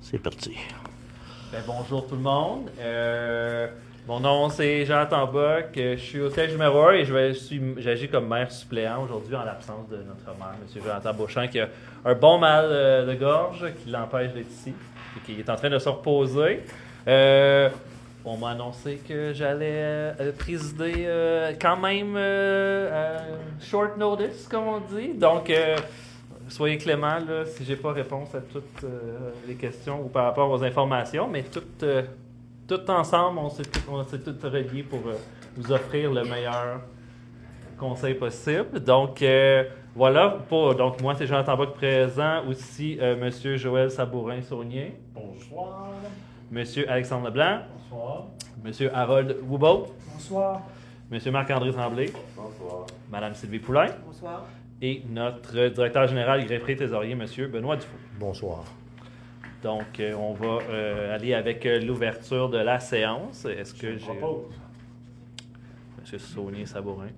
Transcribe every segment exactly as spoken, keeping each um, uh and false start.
C'est parti. Ben, bonjour tout le monde. Euh, mon nom c'est Jonathan Bock. Je suis au siège numéro un et je vais- je suis- j'agis comme maire suppléant aujourd'hui en l'absence de notre maire, M. Jonathan Beauchamp, qui a un bon mal euh, de gorge qui l'empêche d'être ici et qui est en train de se reposer. Euh, on m'a annoncé que j'allais euh, présider euh, quand même euh, à short notice, comme on dit. Donc, euh, soyez clément là, si j'ai pas réponse à toutes euh, les questions ou par rapport aux informations, mais tout, euh, tout ensemble, on s'est tout, on s'est tout reliés pour euh, vous offrir le meilleur conseil possible. Donc, euh, voilà. Pour, donc, moi, c'est Jonathan Bock présent. Aussi, euh, M. Joël Sabourin-Saunier. Bonsoir. M. Alexandre Leblanc. Bonsoir. M. Harold Woubaud. Bonsoir. M. Marc-André Tremblay. Bonsoir. Mme Sylvie Poulain. Bonsoir. Et notre directeur général greffier trésorier, M. Benoît Dufault. Bonsoir. Donc, euh, on va euh, aller avec euh, l'ouverture de la séance. Est-ce que Je j'ai... propose. M. Saunier-Sabourin.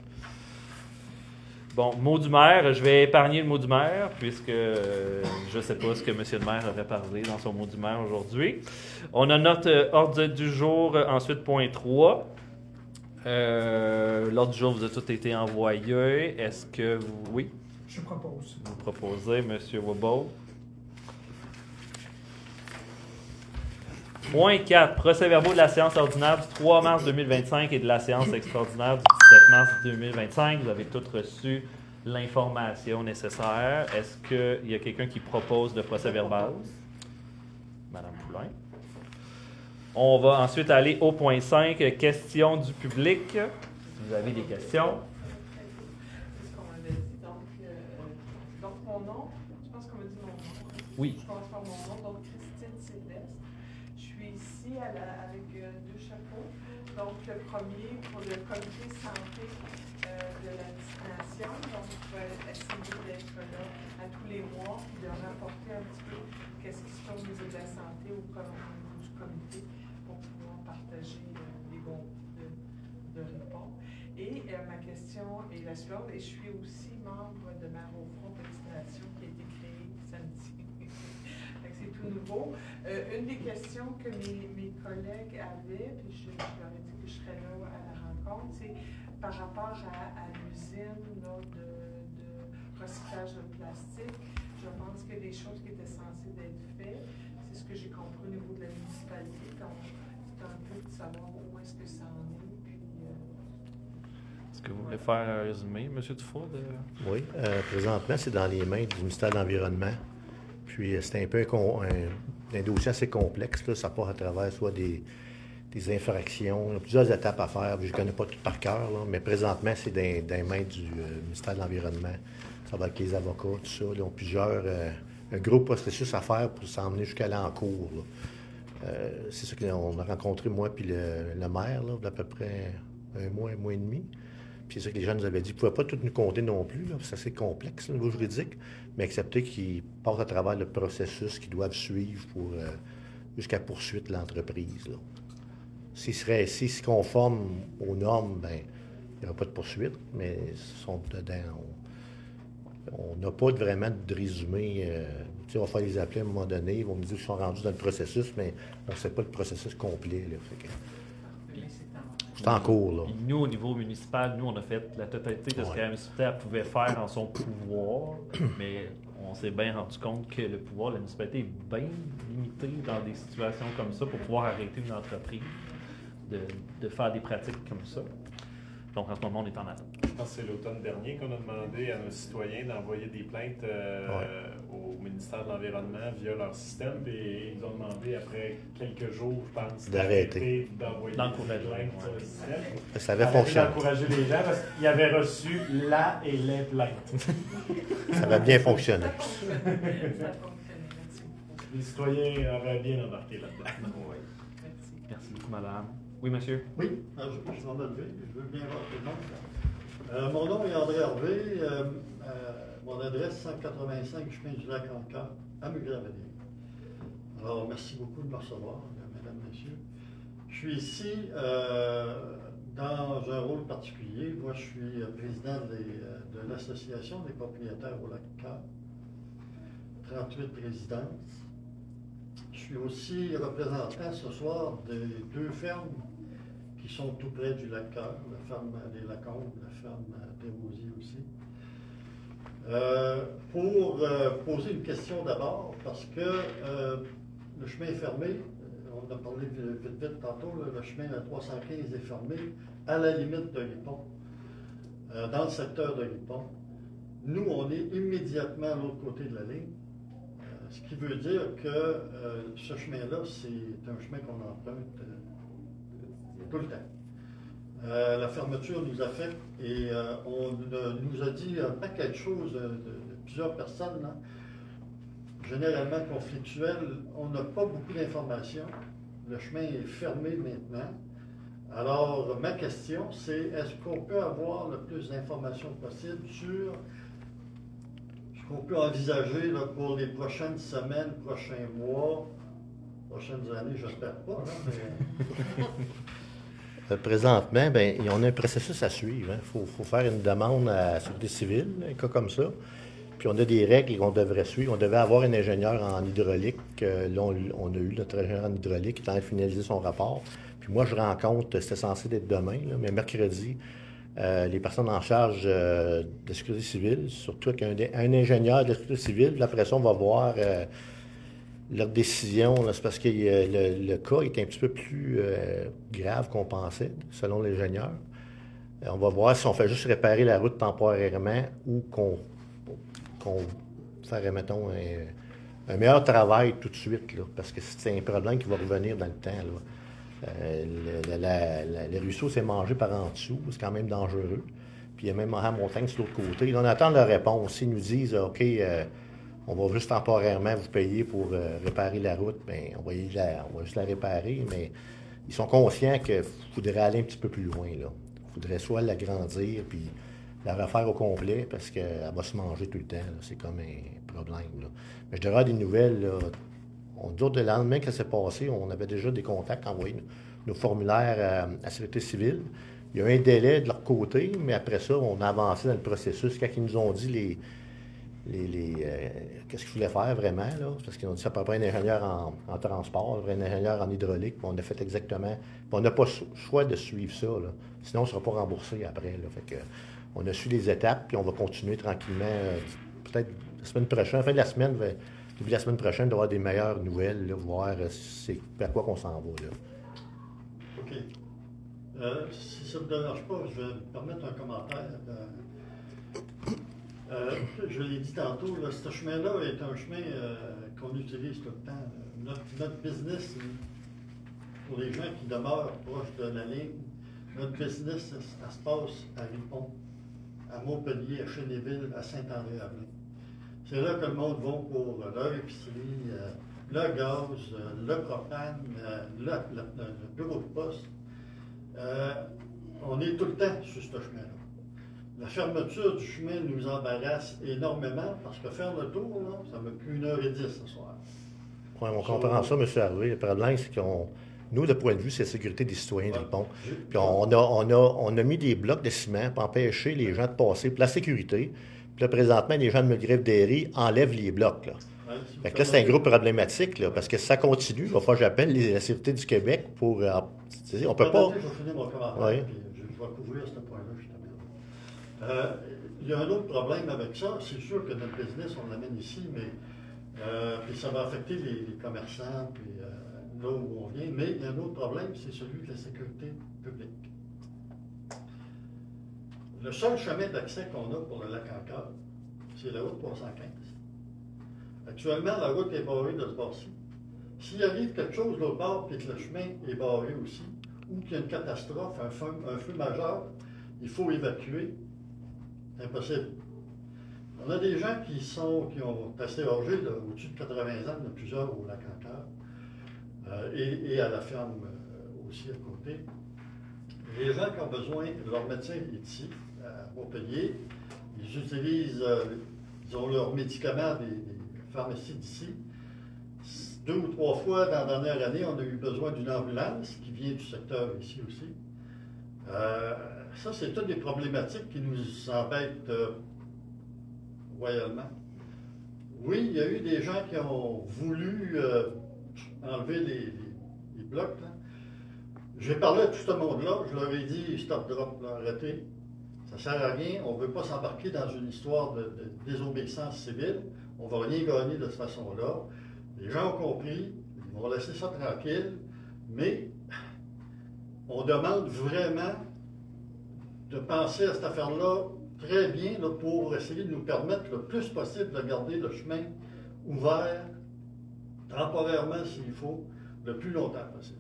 Bon, mot du maire, je vais épargner le mot du maire, puisque euh, je ne sais pas ce que M. le maire aurait parlé dans son mot du maire aujourd'hui. On a notre euh, ordre du jour, euh, ensuite, point trois. Euh, L'ordre du jour vous a tout été envoyé. Est-ce que vous... Oui, Je propose. vous proposez, M. Woubaud. Point quatre. Procès-verbaux de la séance ordinaire du trois mars deux mille vingt-cinq et de la séance extraordinaire du dix-sept mars deux mille vingt-cinq. Vous avez tous reçu l'information nécessaire. Est-ce qu'il y a quelqu'un qui propose le procès-verbal? Madame Poulain. On va ensuite aller au point cinq, questions du public. Si vous avez des questions. C'est ce qu'on avait dit. Donc, euh, donc, mon nom, je pense qu'on m'a dit mon nom. Oui. Je commence par mon nom. Donc, Christine Sylvestre. Je suis ici à la- avec euh, deux chapeaux. Donc, le premier pour le comité santé euh, de la destination. Donc, je vais essayer d'être là à tous les mois et de rapporter un petit peu qu'est-ce qui se fait au niveau de la santé au, com- au niveau du comité pour pouvoir partager euh, les bons de, de réponse. Et euh, ma question est la suivante, et je suis aussi membre de Mère au front destination qui a été créée samedi. Fait que c'est tout nouveau. Euh, une des questions que mes, mes collègues avaient, puis je, je leur ai dit que je serais là à la rencontre, c'est par rapport à, à l'usine là, de, de recyclage de plastique. Je pense que des choses qui étaient censées être faites, c'est ce que j'ai compris au niveau de la municipalité. Donc, c'est un peu de savoir où est-ce que ça en est. Puis, euh, Est-ce que vous voulez faire un résumé, M. Dufault? De... Oui, euh, présentement, c'est dans les mains du ministère de l'Environnement. Puis, euh, c'est un peu un, con- un- un dossier assez complexe. Là. Ça part à travers soit des, des infractions, il y a plusieurs étapes à faire. Je ne connais pas tout par cœur, là, mais présentement, c'est dans, dans les mains du euh, ministère de l'Environnement. Ça va avec les avocats, tout ça. Ils ont plusieurs, euh, un gros processus à faire pour s'emmener jusqu'à là en cours. Là. Euh, c'est ça qu'on a rencontré, moi puis le, le maire, là, d'à peu près un mois, un mois et demi. Puis c'est ça que les gens nous avaient dit. Ils ne pouvaient pas tout nous compter non plus, là, c'est assez complexe, là, au niveau juridique, mais accepter qu'ils passent à travers le processus qu'ils doivent suivre pour euh, jusqu'à poursuite de l'entreprise. Là. S'ils seraient, s'ils se conforment aux normes, ben il n'y aura pas de poursuite, mais ils sont dedans. On n'a pas vraiment de résumé. Euh, tu sais, on va faire les appeler à un moment donné. Ils vont me dire qu'ils sont rendus dans le processus, mais on ne sait pas le processus complet. Là, fait que c'est en cours. Là. Puis nous, au niveau municipal, nous, on a fait la totalité de ce Ouais. que la municipalité elle pouvait faire en son pouvoir, mais on s'est bien rendu compte que le pouvoir de la municipalité est bien limité dans des situations comme ça pour pouvoir arrêter une entreprise de, de faire des pratiques comme ça. Donc, en ce moment, on est en attente. Je pense que c'est l'automne dernier qu'on a demandé à nos citoyens d'envoyer des plaintes euh, Ouais. au ministère de l'Environnement via leur système. Et ils ont demandé, après quelques jours, je pense, D'arrêter. d'envoyer D'encourager, des plaintes ouais. sur le système. Ça avait Arrêter fonctionné. d'encourager les gens parce qu'ils avaient reçu la et les plaintes. Ça avait bien fonctionné. Ça fonctionnait. Ça fonctionnait. Merci beaucoup. Les citoyens auraient bien embarqué là-dedans. Oui. Merci. Merci beaucoup, madame. Oui, monsieur? Oui, alors, je, je vais me lever, je veux bien voir tout le monde. Euh, mon nom est André Hervé, euh, euh, mon adresse cent quatre-vingt-cinq chemin du lac encore, à Mugravelier. Alors, merci beaucoup de me recevoir, mesdames, messieurs. Je suis ici euh, dans un rôle particulier. Moi, je suis président des, de l'Association des propriétaires au lac Cœur, trente-huit résidences. Je suis aussi représentant ce soir des deux fermes qui sont tout près du lac Cœur, la ferme des Lacombes, la ferme des Rosiers aussi. Euh, pour euh, poser une question d'abord, parce que euh, le chemin est fermé, on a parlé vite vite tantôt, là, le chemin à trois cent quinze est fermé à la limite de Ripon, euh, dans le secteur de Ripon. Nous, on est immédiatement à l'autre côté de la ligne, euh, ce qui veut dire que euh, ce chemin-là, c'est un chemin qu'on emprunte euh, tout le temps. Euh, la fermeture nous affecte et euh, on euh, nous a dit un paquet de choses de, de, de plusieurs personnes, là, généralement conflictuelles. On n'a pas beaucoup d'informations. Le chemin est fermé maintenant. Alors, ma question, c'est est-ce qu'on peut avoir le plus d'informations possible sur ce qu'on peut envisager là, pour les prochaines semaines, prochains mois, prochaines années, j'espère pas, là, mais... Euh, Présentement, ben, on a un processus à suivre. Il faut, faut faire une demande à la Sécurité civile, un cas comme ça. Puis on a des règles qu'on devrait suivre. On devait avoir un ingénieur en hydraulique. Euh, là, on, on a eu notre ingénieur en hydraulique qui est en train de finaliser son rapport. Puis moi, je rencontre, c'était censé être demain, là, mais mercredi, euh, les personnes en charge euh, de la Sécurité civile, surtout avec un, un ingénieur de la Sécurité civile. Puis après ça, on va voir... Euh, leur décision, là, c'est parce que euh, le, le cas est un petit peu plus euh, grave qu'on pensait, selon l'ingénieur. Euh, on va voir si on fait juste réparer la route temporairement ou qu'on qu'on ferait, mettons, un, un meilleur travail tout de suite, là, parce que c'est un problème qui va revenir dans le temps. Là. Euh, le, la, la, le ruisseau s'est mangé par en dessous, c'est quand même dangereux. Puis il y a même la montagne sur l'autre côté. Là, on attend leur réponse. S'ils nous disent, OK, euh, on va juste temporairement vous payer pour euh, réparer la route, bien, on va, la, on va juste la réparer, mais ils sont conscients qu'il faudrait aller un petit peu plus loin. Il faudrait soit l'agrandir, puis la refaire au complet, parce qu'elle va se manger tout le temps. C'est comme un problème. Là. Mais je dirais des nouvelles. Là, on dit le lendemain que ça s'est passé, on avait déjà des contacts, envoyé nos, nos formulaires à, à la Sécurité civile. Il y a eu un délai de leur côté, mais après ça, on a avancé dans le processus. Quand ils nous ont dit les... Les, les, euh, qu'est-ce qu'ils voulaient faire vraiment, là? Parce qu'ils ont dit ça prend pas un ingénieur en, en transport, un ingénieur en hydraulique, puis on a fait exactement. Puis on n'a pas le choix de suivre ça, là. Sinon on ne sera pas remboursé après. Là. Fait que, on a su les étapes, puis on va continuer tranquillement. Euh, peut-être la semaine prochaine, fin de la semaine, début de la semaine prochaine, d'avoir des meilleures nouvelles, là, voir euh, c'est vers quoi qu'on s'en va. Là. OK. Euh, si ça ne te dérange pas, je vais me permettre un commentaire. Euh, Euh, je l'ai dit tantôt, là, ce chemin-là est un chemin euh, qu'on utilise tout le temps. Notre, notre business, pour les gens qui demeurent proches de la ligne, notre business, ça, ça se passe à Ripon, à Montpellier, à Chénéville, à Saint-André-Avelin. C'est là que le monde va pour leur épicerie, euh, le gaz, euh, le propane, euh, le, le, le, le bureau de poste. Euh, on est tout le temps sur ce chemin-là. La fermeture du chemin nous embarrasse énormément parce que faire le tour, là, ça m'a pris une heure et dix ce soir. Oui, on comprend ça, M. Harvey. Le problème, c'est qu'on. Nous, le point de vue, c'est la sécurité des citoyens Ouais. du pont. Puis on a, on, a, on a mis des blocs de ciment pour empêcher les gens de passer, pour la sécurité. Puis là, présentement, les gens de Mulgrave-Derry enlèvent les blocs. Là. Ouais, si Fait que là, c'est un gros problématique, là, parce que si ça continue, il va falloir que j'appelle les- la Sécurité du Québec pour. euh, tu sais, on peut pas. Je vais finir mon commentaire, Ouais. puis je, je vais couvrir ce point-là, je termine. Euh, il y a un autre problème avec ça. C'est sûr que notre business, on l'amène ici, mais euh, puis ça va affecter les, les commerçants, puis euh, là où on vient. Mais il y a un autre problème, c'est celui de la sécurité publique. Le seul chemin d'accès qu'on a pour le lac Encore, c'est la route trois cent quinze. Actuellement, la route est barrée de ce bord-ci. S'il arrive quelque chose de l'autre bord, puis que le chemin est barré aussi, ou qu'il y a une catastrophe, un feu, un feu majeur, il faut évacuer. C'est impossible. On a des gens qui sont qui ont assez âgés, là, au-dessus de quatre-vingts ans, il y en a plusieurs au lac Encore, euh, et, et à la ferme euh, aussi à côté. Les gens qui ont besoin, leur médecin est ici, à Montpellier. Ils utilisent, euh, ils ont leurs médicaments des, des pharmacies d'ici. Deux ou trois fois dans la dernière année, on a eu besoin d'une ambulance qui vient du secteur ici aussi. Euh, ça, c'est toutes des problématiques qui nous embêtent euh, royalement. Oui, il y a eu des gens qui ont voulu euh, enlever les, les, les blocs. Là. J'ai parlé à tout ce monde-là, je leur ai dit stop, drop, là, arrêtez. Ça ne sert à rien, on ne veut pas s'embarquer dans une histoire de, de désobéissance civile. On ne va rien gagner de cette façon-là. Les gens ont compris, ils vont laisser ça tranquille, mais on demande vraiment de penser à cette affaire-là très bien là, pour essayer de nous permettre le plus possible de garder le chemin ouvert, temporairement s'il faut, le plus longtemps possible.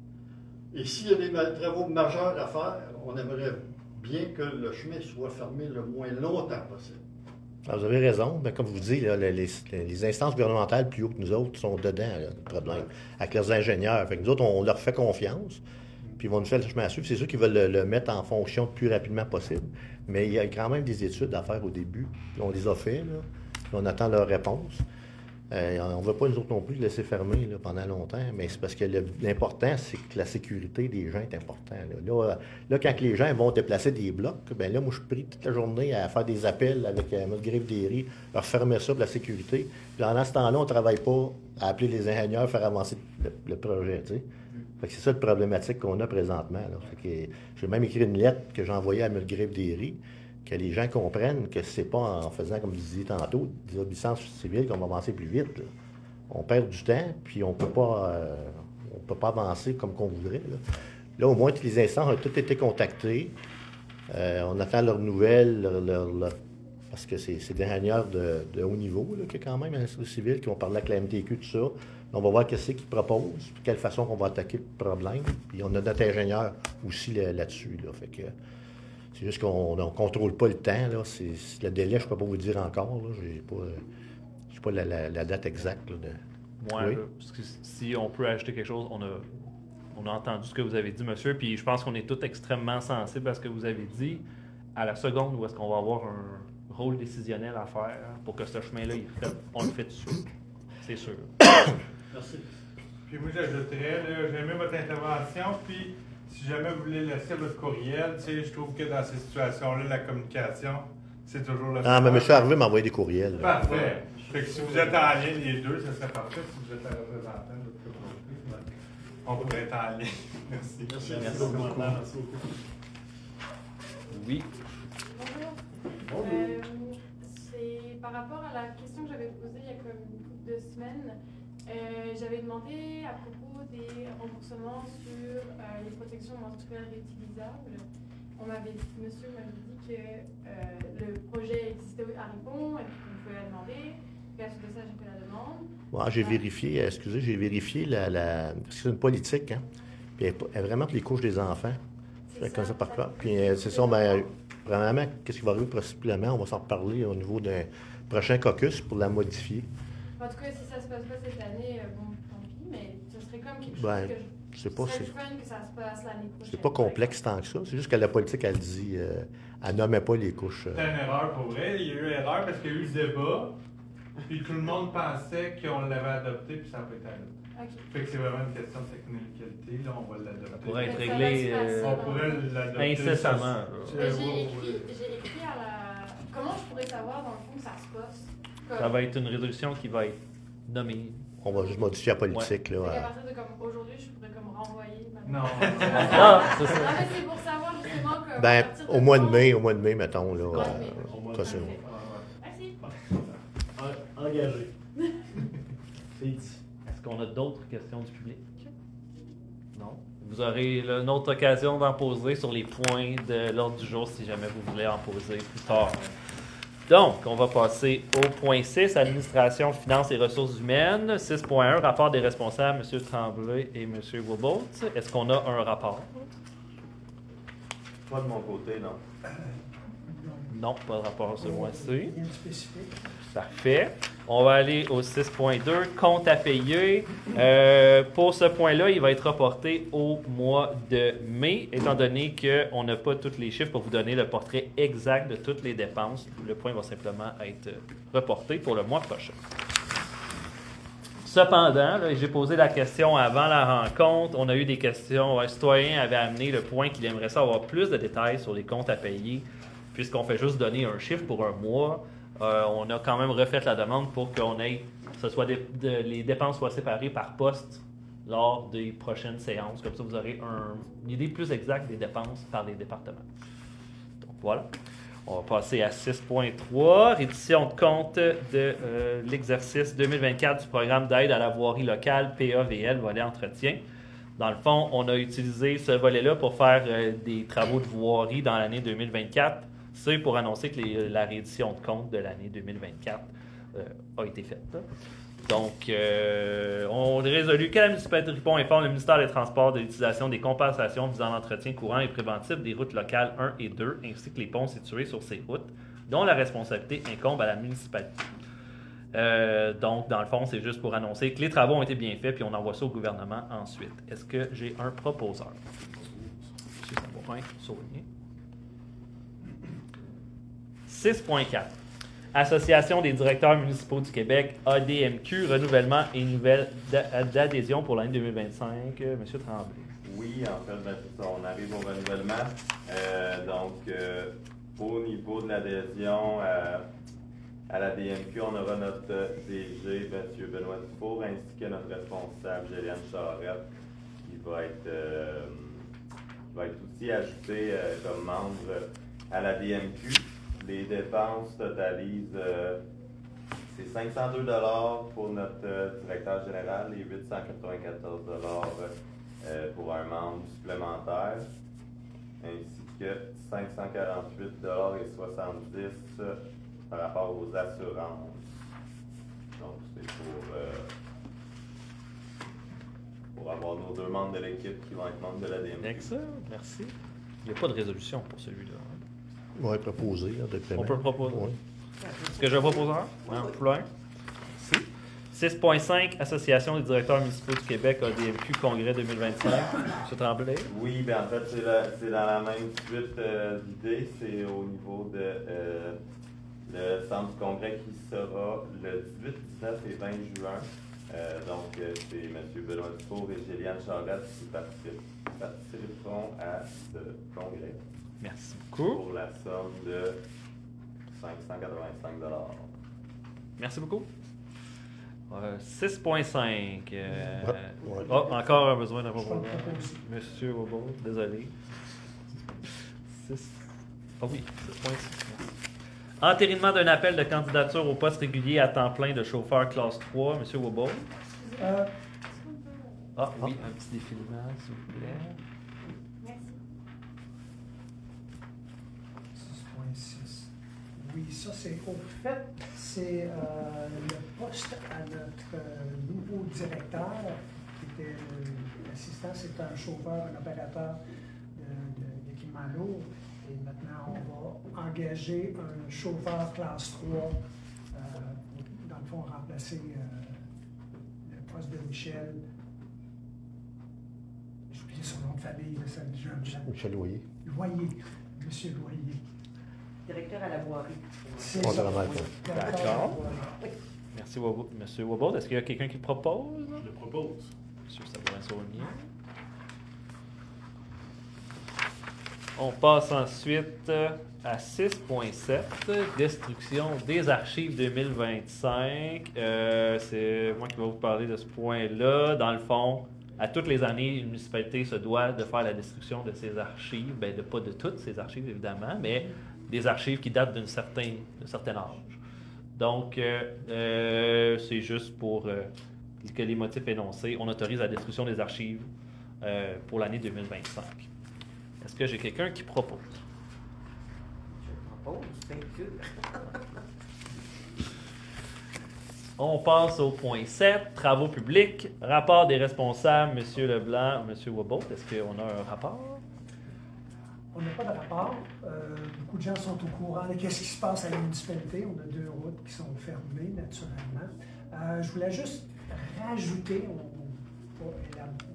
Et s'il y a des travaux majeurs à faire, on aimerait bien que le chemin soit fermé le moins longtemps possible. Alors, vous avez raison. Mais comme je vous dis, là, les, les, les instances gouvernementales plus haut que nous autres sont dedans, là, le problème, avec leurs ingénieurs. Fait que nous autres, on leur fait confiance, puis ils vont nous faire le chemin à suivre. C'est sûr qu'ils veulent le, le mettre en fonction le plus rapidement possible. Mais il y a quand même des études à faire au début. Puis on les a fait, là. Puis on attend leur réponse. Euh, on ne veut pas, nous autres non plus, laisser fermer là, pendant longtemps, mais c'est parce que le, l'important, c'est que la sécurité des gens est importante. Là, là, là quand les gens vont déplacer des blocs, ben là, moi, je suis pris toute la journée à faire des appels avec euh, notre griffe des riz, leur fermer ça pour la sécurité. Puis pendant ce temps-là, on ne travaille pas à appeler les ingénieurs, faire avancer le, le projet, tu sais. Fait que c'est ça le problématique qu'on a présentement. Là. Fait que j'ai même écrit une lettre que j'ai envoyée à notre griffe des riz, que les gens comprennent que c'est pas en faisant, comme vous disiez tantôt, des obéissances civiles qu'on va avancer plus vite. Là. On perd du temps, puis on peut pas euh, on peut pas avancer comme qu'on voudrait. Là. Là, au moins, tous les instances ont tous été contactés. Euh, on attend leurs nouvelles, leur, leur, leur, parce que c'est, c'est des ingénieurs de, de haut niveau, là, qui quand même un service civil, qui vont parler avec la M T Q, tout ça. On va voir qu'est-ce qu'ils proposent, puis quelle façon qu'on va attaquer le problème. Puis on a notre ingénieur aussi là, là-dessus. Là. Fait que, c'est juste qu'on ne contrôle pas le temps. Là. C'est, c'est le délai, je ne peux pas vous dire encore. Je n'ai pas, j'ai pas la, la, la date exacte. Là, de... Ouais, oui. là, parce que si on peut ajouter quelque chose, on a, on a entendu ce que vous avez dit, monsieur, puis je pense qu'on est tous extrêmement sensibles à ce que vous avez dit. À la seconde où est-ce qu'on va avoir un rôle décisionnel à faire pour que ce chemin-là, il fait, on le fait tout de suite. C'est sûr. Merci. Puis moi, j'ajouterais, là, j'ai aimé votre intervention, puis si jamais vous voulez laisser votre courriel, tu sais, je trouve que dans ces situations-là, la communication, c'est toujours le Ah, mais M. Harvey m'a envoyé des courriels. Là. Parfait. Fait que si vous êtes en lien les deux, ça serait parfait. Si vous êtes un représentant de votre communauté, on pourrait être en lien. Merci. Merci, Merci merci beaucoup. beaucoup. Merci beaucoup. Oui. Bonjour. Euh, c'est par rapport à la question que j'avais posée il y a comme une couple de semaines. Euh, j'avais demandé à propos des remboursements sur euh, les protections menstruelles réutilisables. On m'avait, monsieur m'avait dit que euh, le projet existait à Ripon et qu'on pouvait la demander. Puis à ce de ça, j'ai fait la demande. Ouais, j'ai vérifié, excusez, j'ai vérifié la, la. Parce que c'est une politique, hein. Puis elle, elle est vraiment pour les couches des enfants. C'est Comme ça, ça par ça là. fait- Puis euh, c'est ça, ben, premièrement, qu'est-ce qui va arriver possiblement? On va s'en reparler au niveau d'un prochain caucus pour la modifier. En tout cas, si ça se passe pas cette année, euh, bon, tant pis, mais ce serait comme quelque chose Ben, que je sais pas, ce serait c'est- le fun que ça se passe l'année prochaine. C'est pas complexe tant que ça. C'est juste que la politique, elle dit, euh, elle nommait pas les couches. C'est euh. une erreur pour vrai. Il y a eu erreur parce qu'il y a eu le débat, puis tout le monde pensait qu'on l'avait adopté, puis ça n'a pas été adopté. Ok. Fait que c'est vraiment une question de technicalité. Là, on va l'adopter. Ça pourrait être Mais ça réglé va se passer euh, On pourrait l'adopter. incessamment. là. Mais Euh, j'ai ouais, écrit, ouais. j'ai écrit à la. Comment je pourrais savoir dans le fond que ça se passe? Comme... Ça va être une résolution qui va être nommée. On va juste modifier la politique. Fait Là, qu'à à- partir de comme aujourd'hui, je pourrais comme renvoyer. ma- Non. Ah, c'est ça. Non, mais c'est pour savoir justement comme. à Ben, partir au mois de quand- mai, au mois de mai, mettons. Là, Au mois de euh, mai. Au mois de ça, c'est mai. bon. Merci. En- Engagé. C'est dit. Est-ce qu'on a d'autres questions du public? Non? Vous aurez là, une autre occasion d'en poser sur les points de l'ordre du jour si jamais vous voulez en poser plus tard. Donc, on va passer au point six, administration, finances et ressources humaines. six point un, rapport des responsables, M. Tremblay et M. Wilbolt. Est-ce qu'on a un rapport? Pas de mon côté, non. Non, pas de rapport ce mois-ci. Rien de spécifique. Parfait. On va aller au six point deux, compte à payer. Euh, pour ce point-là, il va être reporté au mois de mai, étant donné qu'on n'a pas tous les chiffres pour vous donner le portrait exact de toutes les dépenses. Le point va simplement être reporté pour le mois prochain. Cependant, là, j'ai posé la question avant la rencontre. On a eu des questions. Un citoyen avait amené le point qu'il aimerait ça avoir plus de détails sur les comptes à payer, puisqu'on fait juste donner un chiffre pour un mois. Euh, on a quand même refait la demande pour qu'on ait, ce soit des- de- les dépenses soient séparées par poste lors des prochaines séances. Comme ça, vous aurez un, une idée plus exacte des dépenses par les départements. Donc voilà. On va passer à six point trois, reddition de compte de euh, l'exercice deux mille vingt-quatre du programme d'aide à la voirie locale, P A V L, volet entretien. Dans le fond, on a utilisé ce volet-là pour faire euh, des travaux de voirie dans l'année deux mille vingt-quatre. C'est pour annoncer que les, la reddition de compte de l'année deux mille vingt-quatre euh, a été faite. Là. Donc, euh, on a résolu que la municipalité de Ripon informe le ministère des Transports de l'utilisation des compensations visant l'entretien courant et préventif des routes locales un et deux, ainsi que les ponts situés sur ces routes, dont la responsabilité incombe à la municipalité. Euh, donc, dans le fond, c'est juste pour annoncer que les travaux ont été bien faits, puis on envoie ça au gouvernement ensuite. Est-ce que j'ai un proposeur? M. Sabourin, Saulnier. six point quatre. Association des directeurs municipaux du Québec, A D M Q, renouvellement et nouvelle d'adhésion pour l'année deux mille vingt-cinq. Monsieur Tremblay. Oui, en fait, ben, c'est ça, on arrive au renouvellement. Euh, donc, euh, au niveau de l'adhésion euh, à la D M Q, on aura notre D G, M. Benoît Dufour, ainsi que notre responsable, Géliane Charette, qui va être, euh, qui va être aussi ajouté euh, comme membre à la D M Q. Les dépenses totalisent, euh, c'est cinq cent deux dollars pour notre euh, directeur général et huit cent quatre-vingt-quatorze dollars euh, pour un membre supplémentaire, ainsi que cinq cent quarante-huit dollars et soixante-dix cents par rapport aux assurances. Donc, c'est pour, euh, pour avoir nos deux membres de l'équipe qui vont être membres de la D M Q. Excellent, merci. Il n'y a pas de résolution pour celui-là. Oui, proposer. Là, de On peut le proposer. Oui. Est-ce que je vais proposer un? Un plein. Merci. six point cinq, Association des directeurs municipaux du Québec, A D M Q, Congrès deux mille vingt-cinq. M. Tremblay. Oui, bien en fait, c'est, la, c'est dans la même suite euh, d'idées. C'est au niveau de euh, le centre du congrès qui sera le dix-huit, dix-neuf et vingt juin. Euh, donc, euh, c'est M. Benoît Dufour et Géliane Charette qui participent, participeront à ce congrès. Merci beaucoup. Pour la somme de cinq cent quatre-vingt-cinq dollars. Merci beaucoup. Euh, six point cinq. Euh, Ouais, ouais. Oh, encore un besoin d'un proposeur. Monsieur Wobo, désolé. six. Ah oui, six point six. Entérinement d'un appel de candidature au poste régulier à temps plein de chauffeur classe trois. Monsieur Wobo. Euh, Ah oui, un petit défilement, s'il vous plaît. six point six. Oui, ça c'est au fait, c'est euh, le poste à notre euh, nouveau directeur, qui était euh, l'assistant, c'est un chauffeur, un opérateur de, de, d'équipement lourd. Et maintenant, on va engager un chauffeur classe trois euh, pour, dans le fond, remplacer euh, le poste de Michel. J'ai oublié son nom de famille, là, ça me dit un Michel Loyer. Loyer, Monsieur Loyer. Directeur à la voirie. C'est On ça. travaille Oui. pas. Directeur D'accord. à la voirie. Merci, Wobo. Monsieur Wobo. Est-ce qu'il y a quelqu'un qui le propose? Je le propose. Monsieur Sabourin-Saulnier. On passe ensuite à six point sept, destruction des archives deux mille vingt-cinq. Euh, c'est moi qui vais vous parler de ce point-là. Dans le fond, à toutes les années, une municipalité se doit de faire la destruction de ses archives. Bien, de, pas de toutes ses archives, évidemment, mais des archives qui datent d'un certain, d'un certain âge. Donc, euh, euh, c'est juste pour euh, que les motifs énoncés, on autorise la destruction des archives euh, pour l'année deux mille vingt-cinq. Est-ce que j'ai quelqu'un qui propose? Je propose, c'est sûr. On passe au point sept, travaux publics. Rapport des responsables, M. Leblanc, M. Wobot. Est-ce qu'on a un rapport? On n'a pas de rapport. Euh, beaucoup de gens sont au courant de ce qui se passe à la municipalité. On a deux routes qui sont fermées, naturellement. Euh, je voulais juste rajouter, on ne va pas élab-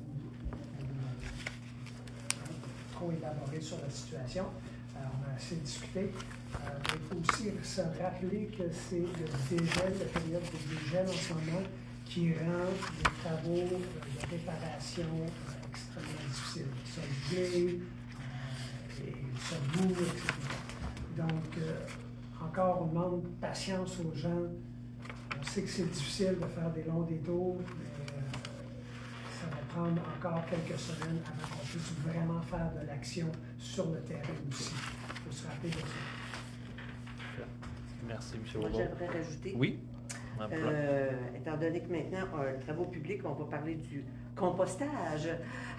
trop élaborer sur la situation. Euh, on a assez discuté. Euh, mais il faut aussi se rappeler que c'est le dégel, la période de dégel en ce moment, qui rend les travaux euh, de réparation euh, extrêmement difficiles. Ils sont gelés, euh, et ils sont mous, et cetera. Donc, euh, encore, on demande patience aux gens. On sait que c'est difficile de faire des longs détours, mais euh, ça va prendre encore quelques semaines avant qu'on puisse vraiment faire de l'action sur le terrain aussi. Il faut se rappeler de ça. Merci, M. Moi, Aubin. j'aimerais rajouter, Oui. euh, étant donné que maintenant, euh, les travaux publics, on va parler du compostage.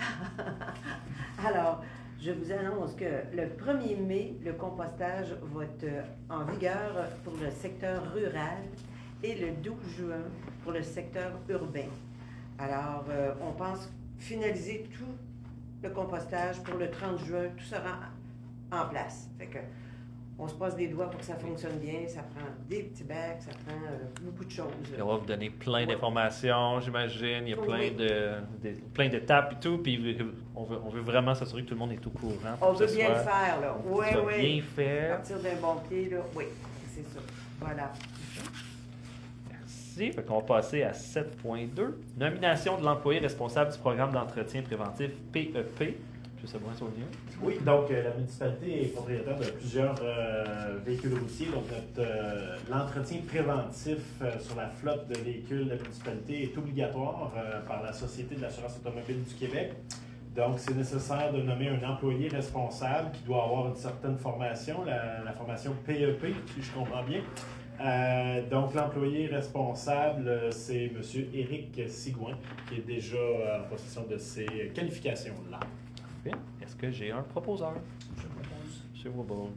Alors, je vous annonce que le premier mai, le compostage va être euh, en vigueur pour le secteur rural et le douze juin pour le secteur urbain. Alors, euh, on pense finaliser tout le compostage pour le trente juin, tout sera en place. Fait que, on se passe des doigts pour que ça fonctionne bien, ça prend des petits bacs, ça prend euh, beaucoup de choses. Puis on va vous donner plein Ouais. d'informations, j'imagine. Il y a plein Oui. de, de- plein d'étapes et tout. Puis on veut, on veut vraiment s'assurer que tout le monde est au courant. pour On que veut ce bien soit- le faire, là. pour que Oui, ce soit oui. bien fait. Partir d'un bon pied, là. Oui, c'est ça. Voilà. Merci. Fait qu'on va passer à sept point deux. Nomination de l'employé responsable du programme d'entretien préventif P E P. Je sais pas, Sonia. Oui, donc euh, la municipalité est propriétaire de plusieurs euh, véhicules routiers. Donc notre, euh, l'entretien préventif euh, sur la flotte de véhicules de la municipalité est obligatoire euh, par la Société de l'assurance automobile du Québec. Donc c'est nécessaire de nommer un employé responsable qui doit avoir une certaine formation, la, la formation P E P, si je comprends bien. Euh, donc l'employé responsable, euh, c'est M. Éric Sigouin, qui est déjà euh, en possession de ces qualifications-là. Bien. Est-ce que j'ai un proposeur? Je propose. M. Wobble.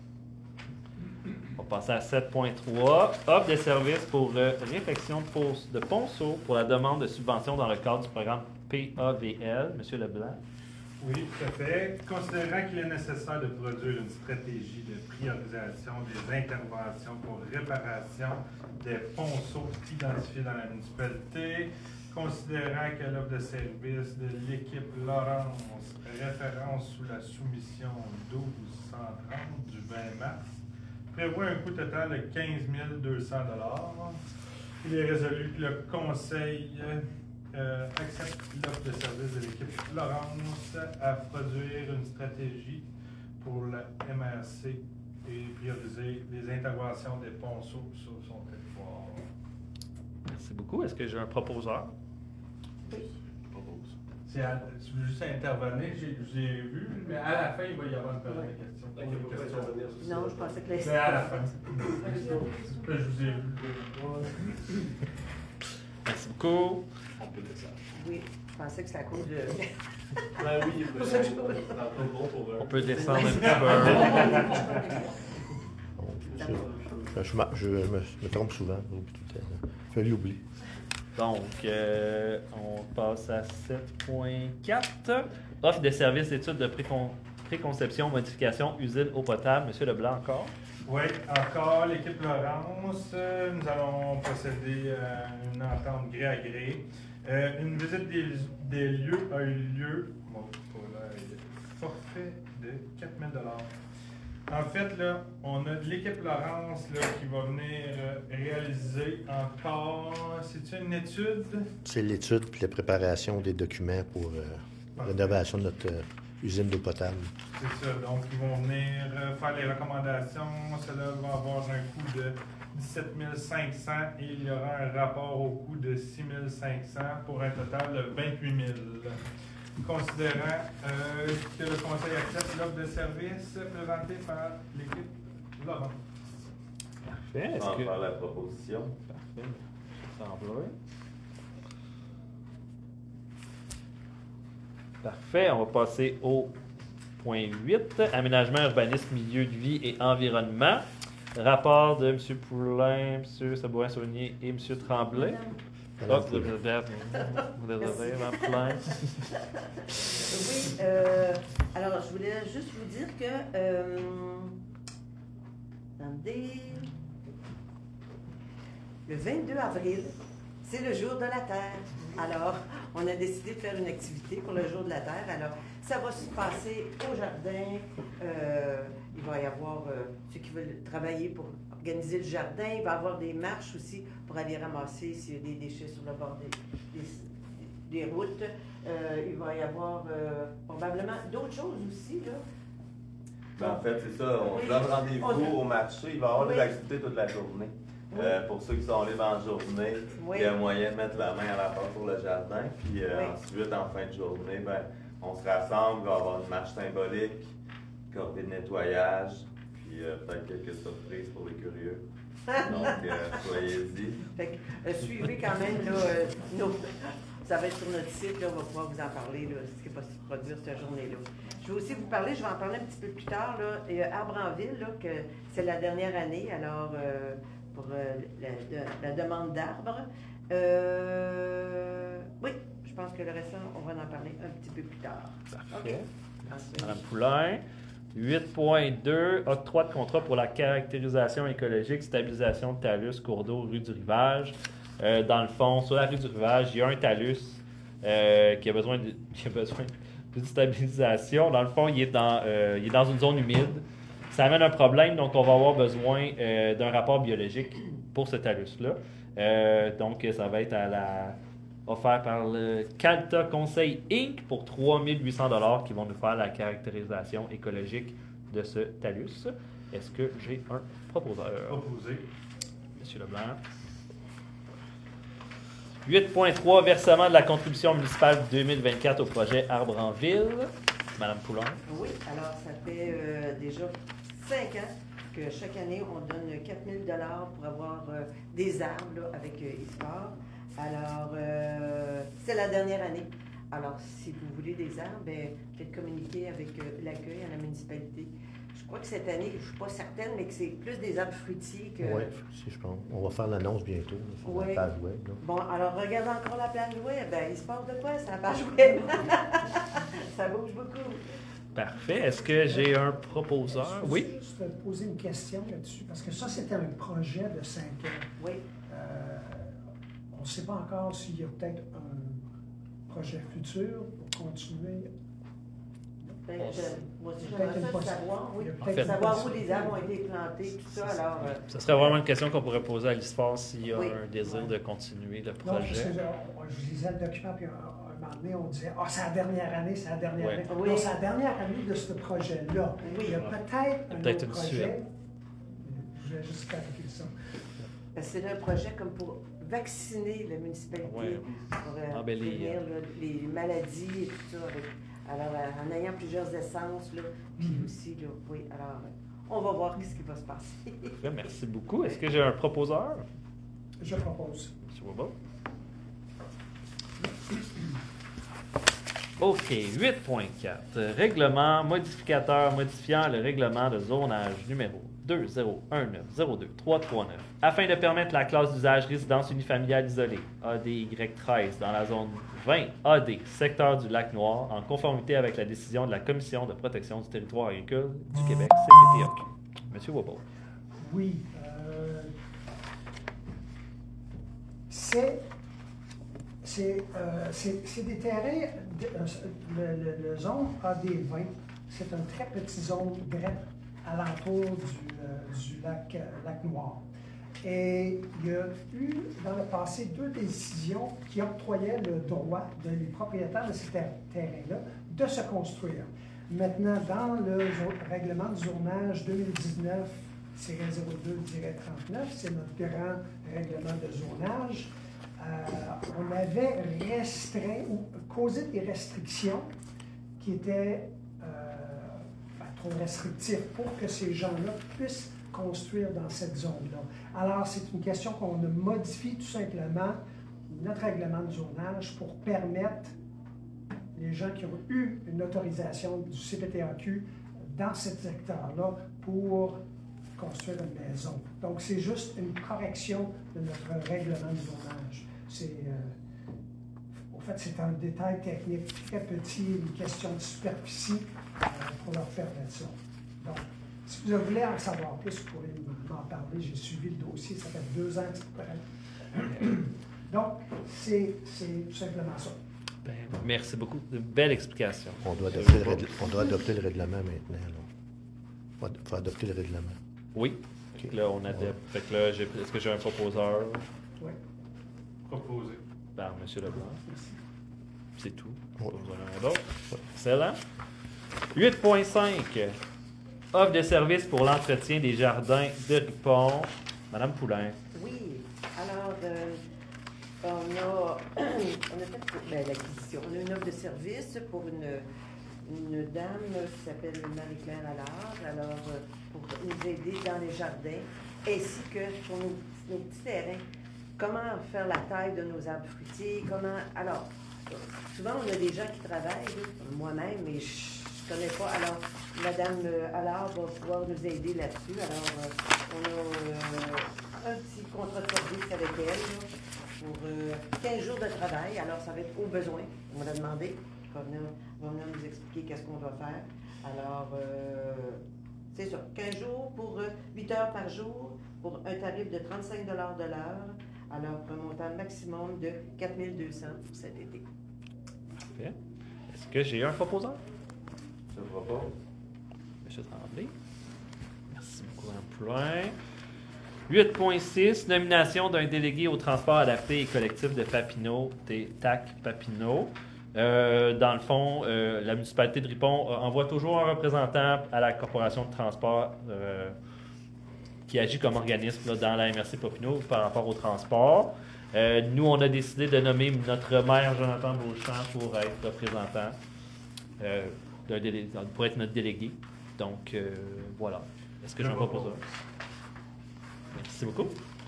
On va passer à sept point trois. Offre de services pour euh, réfection de, pos- de ponceau pour la demande de subvention dans le cadre du programme P A V L. M. Leblanc. Oui, tout à fait. Considérant qu'il est nécessaire de produire une stratégie de priorisation des interventions pour réparation des ponceaux identifiés dans la municipalité, considérant que l'offre de service de l'équipe Laurence référence sous la soumission douze cent trente du vingt mars prévoit un coût total de quinze mille deux cents dollars. Il est résolu que le conseil euh, accepte l'offre de service de l'équipe Laurence à produire une stratégie pour la M R C et prioriser les interventions des ponceaux sur son territoire. Merci beaucoup. Est-ce que j'ai un proposeur? Oui. Je propose. C'est à- je veux juste intervenir, j'ai j'ai vu, mais à la fin, il va y avoir une période de questions. Ok, pourquoi Questions. intervenir sur ça? Non, je pensais que les... C'est à la fin. Je vous ai vu. Merci beaucoup. On peut le faire. Oui, je pensais que c'est à cause de... Ben oui, Pour ça que je- c'est encore bon pour eux. On peut descendre un petit Je, je m'a- je me, je me trompe souvent. J'oublie tout le temps. Je l'oublie. peu. Donc, euh, on passe à sept point quatre. Offre de services d'études de précon- préconception, modification, usine eau potable. Monsieur Leblanc encore. Oui, encore l'équipe Laurence, euh, nous allons procéder à une entente gré à gré. Euh, une visite des, des lieux a eu lieu bon, pour le forfait de quatre mille dollars. En fait, là, on a de l'équipe Laurence là, qui va venir euh, réaliser encore, c'est une étude? C'est l'étude puis la préparation des documents pour euh, la rénovation de notre euh, usine d'eau potable. C'est ça, donc ils vont venir euh, faire les recommandations. Cela va avoir un coût de dix-sept mille cinq cents et il y aura un rapport au coût de six mille cinq cents pour un total de vingt-huit mille. Considérant euh, que le conseil accepte l'offre de service présentée par l'équipe Laurent. Parfait. On Est-ce va que... faire la proposition. Parfait. Ça semble. Parfait. On va passer au point huit. Aménagement, urbanisme, milieu de vie et environnement. Rapport de M. Poulain, M. Sabourin-Saunier et M. Tremblay. Madame Ah, vous Poulain. devez être- vous devez être, Mme Poulain. Oui, euh, alors je voulais juste vous dire que... Euh, attendez... Le vingt-deux avril, c'est le jour de la Terre. Alors, on a décidé de faire une activité pour le jour de la Terre. Alors, ça va se passer au jardin. Euh, il va y avoir euh, ceux qui veulent travailler pour organiser le jardin. Il va y avoir des marches aussi pour aller ramasser s'il y a des déchets sur le bord des, des, des routes. Euh, il va y avoir euh, probablement d'autres choses aussi, là. Ben, en fait, c'est ça. On Oui. donne rendez-vous On- au marché. Il va y avoir Oui. des activités toute la journée. Euh, pour ceux qui sont libres en journée, Oui. il y a moyen de mettre la main à la porte pour le jardin. Puis euh, Oui. ensuite, en fin de journée, ben, on se rassemble, il va y avoir une marche symbolique, corvée de nettoyage, puis euh, peut-être quelques surprises pour les curieux. Donc, euh, soyez-y. Fait que, euh, suivez quand même là, euh, nos... Ça va être sur notre site, là, on va pouvoir vous en parler, là, ce qui va se produire cette journée-là. Je vais aussi vous parler, je vais en parler un petit peu plus tard, là, et, euh, Arbre en Ville, là, que c'est la dernière année, alors euh, pour euh, la, la, la demande d'arbres. Euh, oui, je pense que le reste, on va en parler un petit peu plus tard. Parfait. Ensuite, Madame Poulain. huit point deux, octroi de contrat pour la caractérisation écologique, stabilisation de talus, cours d'eau, rue du Rivage. Euh, dans le fond, sur la rue du Rivage, il y a un talus euh, qui, a besoin de, qui a besoin d'une stabilisation. Dans le fond, il est dans, euh, il est dans une zone humide. Ça amène un problème, donc on va avoir besoin euh, d'un rapport biologique pour ce talus-là. Euh, donc, ça va être à la, offert par le Calta Conseil Incorporé pour trois mille huit cents dollars qui vont nous faire la caractérisation écologique de ce talus. Est-ce que j'ai un proposeur? Proposé. Monsieur Leblanc. huit point trois, versement de la contribution municipale deux mille vingt-quatre au projet Arbre en Ville. Madame Poulin. oui, alors ça fait euh, déjà cinq ans que chaque année, on donne quatre mille dollars pour avoir euh, des arbres là, avec euh, Isport. Alors, euh, c'est la dernière année. Alors, si vous voulez des arbres, ben, faites communiquer avec euh, l'accueil à la municipalité. Je crois que cette année, je ne suis pas certaine, mais que c'est plus des arbres fruitiers que... Oui, si je pense. On va faire l'annonce bientôt là, sur Oui. la page web. Là. Bon, alors, regardez encore la page web. Ben, il se passe de quoi sur la page web? Ça bouge beaucoup. Parfait. Est-ce que j'ai un proposeur? Je peux Oui. juste te poser une question là-dessus, parce que ça, c'était un projet de cinq ans. Oui. Euh, on ne sait pas encore s'il y a peut-être un projet futur pour continuer. Ben, On je, sait. moi aussi, Il y a peut-être j'aimerais une ça possi- savoir, oui. il y a En peut-être fait- une Savoir où les possibilité. arbres ont été plantés, tout ça, alors... euh, Ce serait vraiment une question qu'on pourrait poser à l'histoire s'il y a Oui. un désir de continuer le Non, parce projet. que je, on- je lisais le document, puis un, un moment donné, on disait « Ah, c'est la dernière année, c'est la dernière Ouais. année. Oui. Non, c'est la dernière année de ce projet-là. Oui. Il y a peut-être un Peut-être autre une projet. suite. Je voulais juste clarifier ça. Parce que c'est un projet comme pour vacciner la municipalité, Ouais. pour euh, Embellir. prévenir là, les maladies et tout ça. Avec, alors, euh, en ayant plusieurs essences, là, puis Mhm. aussi, là, oui, alors, euh, on va voir ce qui va se passer. Parfait, merci beaucoup. Est-ce que j'ai un proposeur? Je propose. Monsieur Wabo. OK, huit point quatre. Règlement modificateur modifiant le règlement de zonage numéro deux zéro un neuf zéro deux trois trois neuf afin de permettre la classe d'usage résidence unifamiliale isolée A D Y treize dans la zone vingt A D, secteur du Lac-Noir, en conformité avec la décision de la Commission de protection du territoire agricole du Québec, C P T A Q. Monsieur Wabo. Oui. euh, c'est c'est euh, c'est- c'est des terrains, de- euh, le, le- le zone A D vingt, c'est un très petit zone grette alentour du, euh, du lac, euh, lac Noir. Et il y a eu dans le passé deux décisions qui octroyaient le droit de les propriétaires de ces ter- terrains-là de se construire. Maintenant, dans le zo- règlement du zonage deux mille dix-neuf zéro deux trente-neuf, c'est notre grand règlement de zonage, euh, on avait restreint ou causé des restrictions qui étaient euh, ben, trop restrictives pour que ces gens-là puissent construire dans cette zone-là. Alors, c'est une question qu'on a modifié tout simplement notre règlement de zonage pour permettre les gens qui ont eu une autorisation du C P T A Q dans cet secteur-là pour construire une maison. Donc, c'est juste une correction de notre règlement de zonage. C'est, euh, au fait, c'est un détail technique très petit, une question de superficie euh, pour leur permettre ça. Donc, si vous voulez en savoir plus, vous pourrez m'en parler. J'ai suivi le dossier, ça fait deux ans que c'est prêt. Donc, c'est c'est tout simplement ça. Ben, merci beaucoup. Une belle explication. On doit adopter, le, règle- on doit adopter le règlement maintenant. Il faut, faut adopter le règlement. Oui. Fait que là, on adapte. Fait que là, j'ai- est-ce que j'ai un proposeur Oui. Proposé. par M. Leblanc? C'est tout. Oui. Pas besoin d'un d'autre. Excellent. huit point cinq. Offre de service pour l'entretien des jardins de Ripon. Madame Poulain. Oui, euh, on a, on a fait ben, l'acquisition. On a une offre de service pour une, une dame qui s'appelle Marie-Claire Allard, alors euh, pour nous aider dans les jardins, ainsi que pour nos, nos petits terrains. Comment faire la taille de nos arbres fruitiers, comment... Alors, souvent, on a des gens qui travaillent, là, moi-même, mais je ne connais pas. Alors, Madame Allard va pouvoir nous aider là-dessus. Alors, euh, on a euh, un petit contrat de service avec elle là, pour euh, quinze jours de travail. Alors, ça va être au besoin. On l'a demandé. Elle va venir, va venir nous expliquer qu'est-ce qu'on doit faire. Alors, euh, c'est ça. quinze jours pour euh, huit heures par jour, pour un tarif de trente-cinq dollars de l'heure. Alors, pour un montant maximum de quatre mille deux cents pour cet été. Parfait. Est-ce que j'ai un proposant? Je propose. M. Tremblay. Merci beaucoup, Emploin. huit point six, nomination d'un délégué au transport adapté et collectif de Papineau, des T A C Papineau. Euh, dans le fond, euh, la municipalité de Ripon euh, envoie toujours un représentant à la corporation de transport euh, qui agit comme organisme là, dans la M R C Papineau par rapport au transport. Euh, nous, on a décidé de nommer notre maire, Jonathan Beauchamp, pour être représentant, euh, d'un délé- pour être notre délégué. Donc, euh, voilà. Est-ce que j'en propose un? Merci beaucoup.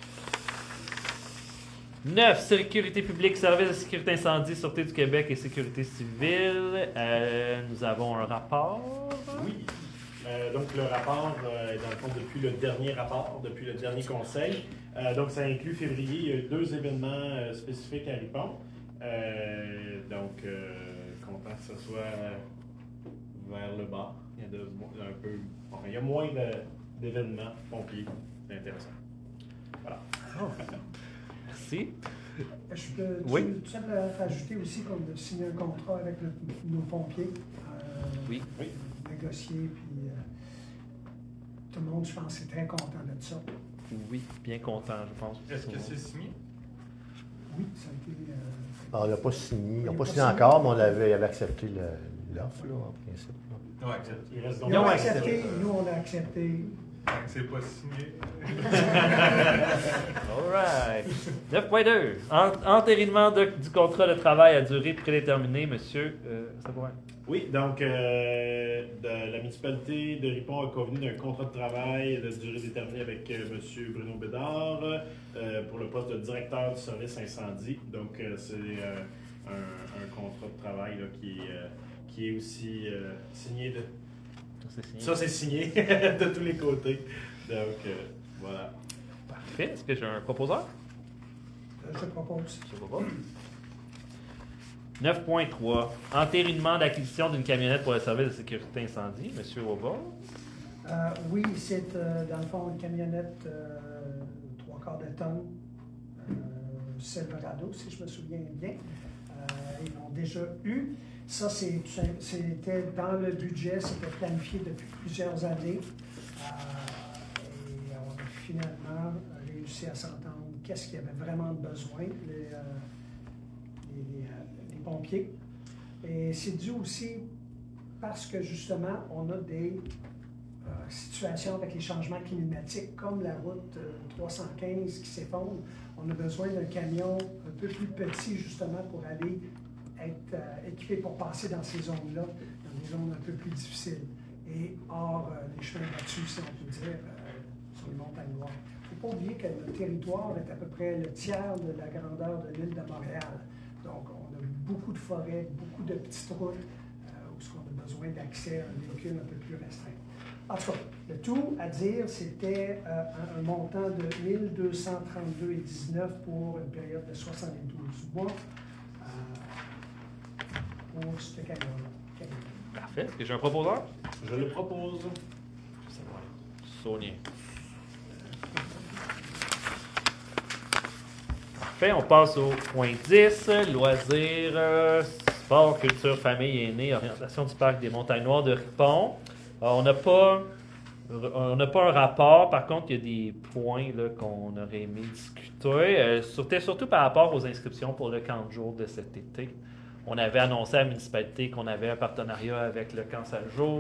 neuf. Sécurité publique, service de sécurité incendie, Sûreté du Québec et sécurité civile. Euh, nous avons un rapport. Oui. Euh, donc, le rapport euh, est dans le fond depuis le dernier rapport, depuis le dernier conseil. Euh, donc, ça inclut février. Il y a eu deux événements euh, spécifiques à Ripon. Euh, donc, euh, content que ce soit euh, vers le bas. Il y a, de, un peu, enfin, il y a moins de, d'événements pompiers. C'est intéressant. Voilà. Oh. Merci. Je peux Oui. tout simplement rajouter aussi qu'on a signé un contrat avec le- nos pompiers. Euh, Oui. Oui. Négocié, puis euh, tout le monde, je pense, est très content de ça. Oui, bien content, je pense. Est-ce que c'est signé? Oui, ça a été. euh, Alors, on l'a pas signé. Il On a n'a pas pas signé signé. encore, mais on avait, il avait accepté le- l'offre, là, en principe. là. Non, accepté. Il reste donc Ils ont Ouais, accepté, nous, on a accepté. C'est pas signé. All right. neuf point deux. En- entérinement de- du contrat de travail à durée prédéterminée, monsieur euh, Sabourin. Oui, donc euh, de- la municipalité de Ripon a convenu d'un contrat de travail de durée déterminée avec euh, M. Bruno Bédard euh, pour le poste de directeur du service incendie. Donc, euh, c'est euh, un, un contrat de travail là, qui, est, euh, qui est aussi euh, signé de. C'est signé. Ça, c'est signé de tous les côtés. Donc, euh, voilà. Parfait. Est-ce que j'ai un proposeur? Euh, Je propose. Je sais pas. neuf point trois. Entérinement d'acquisition d'une camionnette pour le service de sécurité incendie, monsieur Aubin. Euh, oui, c'est euh, dans le fond une camionnette euh, trois quarts de tonne, euh, Silverado, si je me souviens bien. Euh, ils l'ont déjà eu. Ça, c'est tout simple- c'était dans le budget, c'était planifié depuis plusieurs années. Euh, et on a finalement réussi à s'entendre qu'est-ce qu'il y avait vraiment besoin, les, euh, les, euh, les pompiers. Et c'est dû aussi parce que justement, on a des euh, situations avec les changements climatiques, comme la route euh, trois cent quinze qui s'effondre. On a besoin d'un camion un peu plus petit, justement, pour aller être euh, équipé pour passer dans ces zones-là, dans des zones un peu plus difficiles. Et hors euh, les chemins battus, si on peut dire, euh, sur les montagnes noires. Il ne faut pas oublier que notre territoire est à peu près le tiers de la grandeur de l'île de Montréal. Donc, on a beaucoup de forêts, beaucoup de petites routes euh, où on a besoin d'accès à un véhicule un peu plus restreint. En tout cas, le tout à dire, c'était euh, un, un montant de mille deux cent trente-deux virgule dix-neuf pour une période de soixante-douze mois euh, pour ce camion-là. Parfait. Est-ce que j'ai un proposeur? Je le propose. Sonia. Parfait. On passe au point dix. Loisirs, euh, sport, culture, famille et aînés, orientation du parc des Montagnes Noires de Ripon. Alors, on n'a pas... On n'a pas un rapport, par contre, il y a des points là, qu'on aurait aimé discuter. Euh, C'était surtout par rapport aux inscriptions pour le camp de jour de cet été. On avait annoncé à la municipalité qu'on avait un partenariat avec le camp Saljo.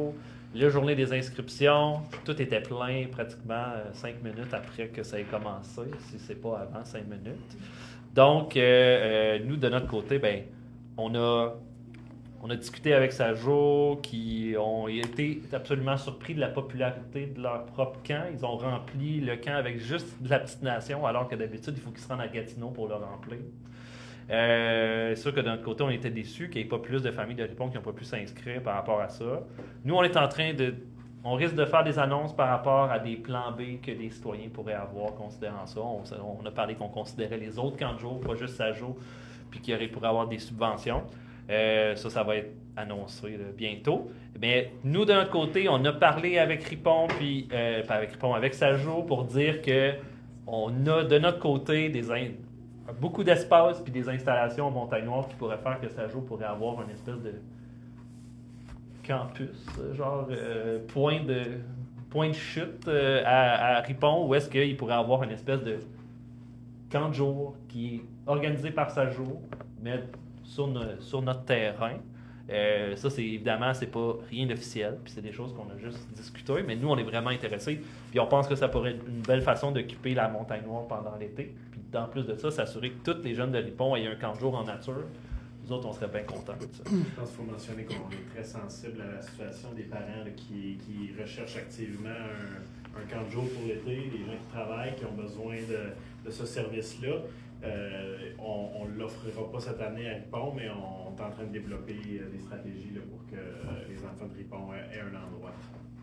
la journée des inscriptions, tout était plein pratiquement euh, cinq minutes après que ça ait commencé, si c'est pas avant cinq minutes. Donc, euh, euh, nous, de notre côté, ben, on a, on a discuté avec Sajo, qui ont été absolument surpris de la popularité de leur propre camp. Ils ont rempli le camp avec juste de la petite nation, alors que d'habitude, il faut qu'ils se rendent à Gatineau pour le remplir. Euh, c'est sûr que de notre côté, on était déçus qu'il n'y ait pas plus de familles de Ripon qui n'ont pas pu s'inscrire par rapport à ça. Nous, on est en train de... On risque de faire des annonces par rapport à des plans B que les citoyens pourraient avoir considérant ça. On, on a parlé qu'on considérait les autres camps de jour, pas juste Sajo, puis qu'il y aurait pourrait avoir des subventions. Euh, ça, ça va être annoncé là, bientôt. Mais nous, de notre côté, on a parlé avec Ripon, puis euh, pas avec Ripon, avec Sajo, pour dire que on a de notre côté des in- beaucoup d'espace puis des installations en Montagne Noire qui pourraient faire que Sajo pourrait avoir une espèce de campus, genre euh, point de point de chute euh, à, à Ripon, où est-ce qu'il pourrait avoir une espèce de camp de jour qui est organisé par Sajo, mais sur, no- sur notre terrain. Euh, ça, c'est évidemment, c'est pas rien d'officiel, puis c'est des choses qu'on a juste discuté, mais nous, on est vraiment intéressés, puis on pense que ça pourrait être une belle façon d'occuper la Montagne Noire pendant l'été, puis en plus de ça, s'assurer que tous les jeunes de Ripon aient un camp de jour en nature. Nous autres, on serait bien contents de ça. Je pense qu'il faut mentionner qu'on est très sensible à la situation des parents là, qui, qui recherchent activement un, un camp de jour pour l'été, des gens qui travaillent, qui ont besoin de, de ce service-là. Euh, on ne l'offrira pas cette année à Ripon, mais on est en train de développer euh, des stratégies là, pour que euh, les enfants de Ripon aient, aient un endroit.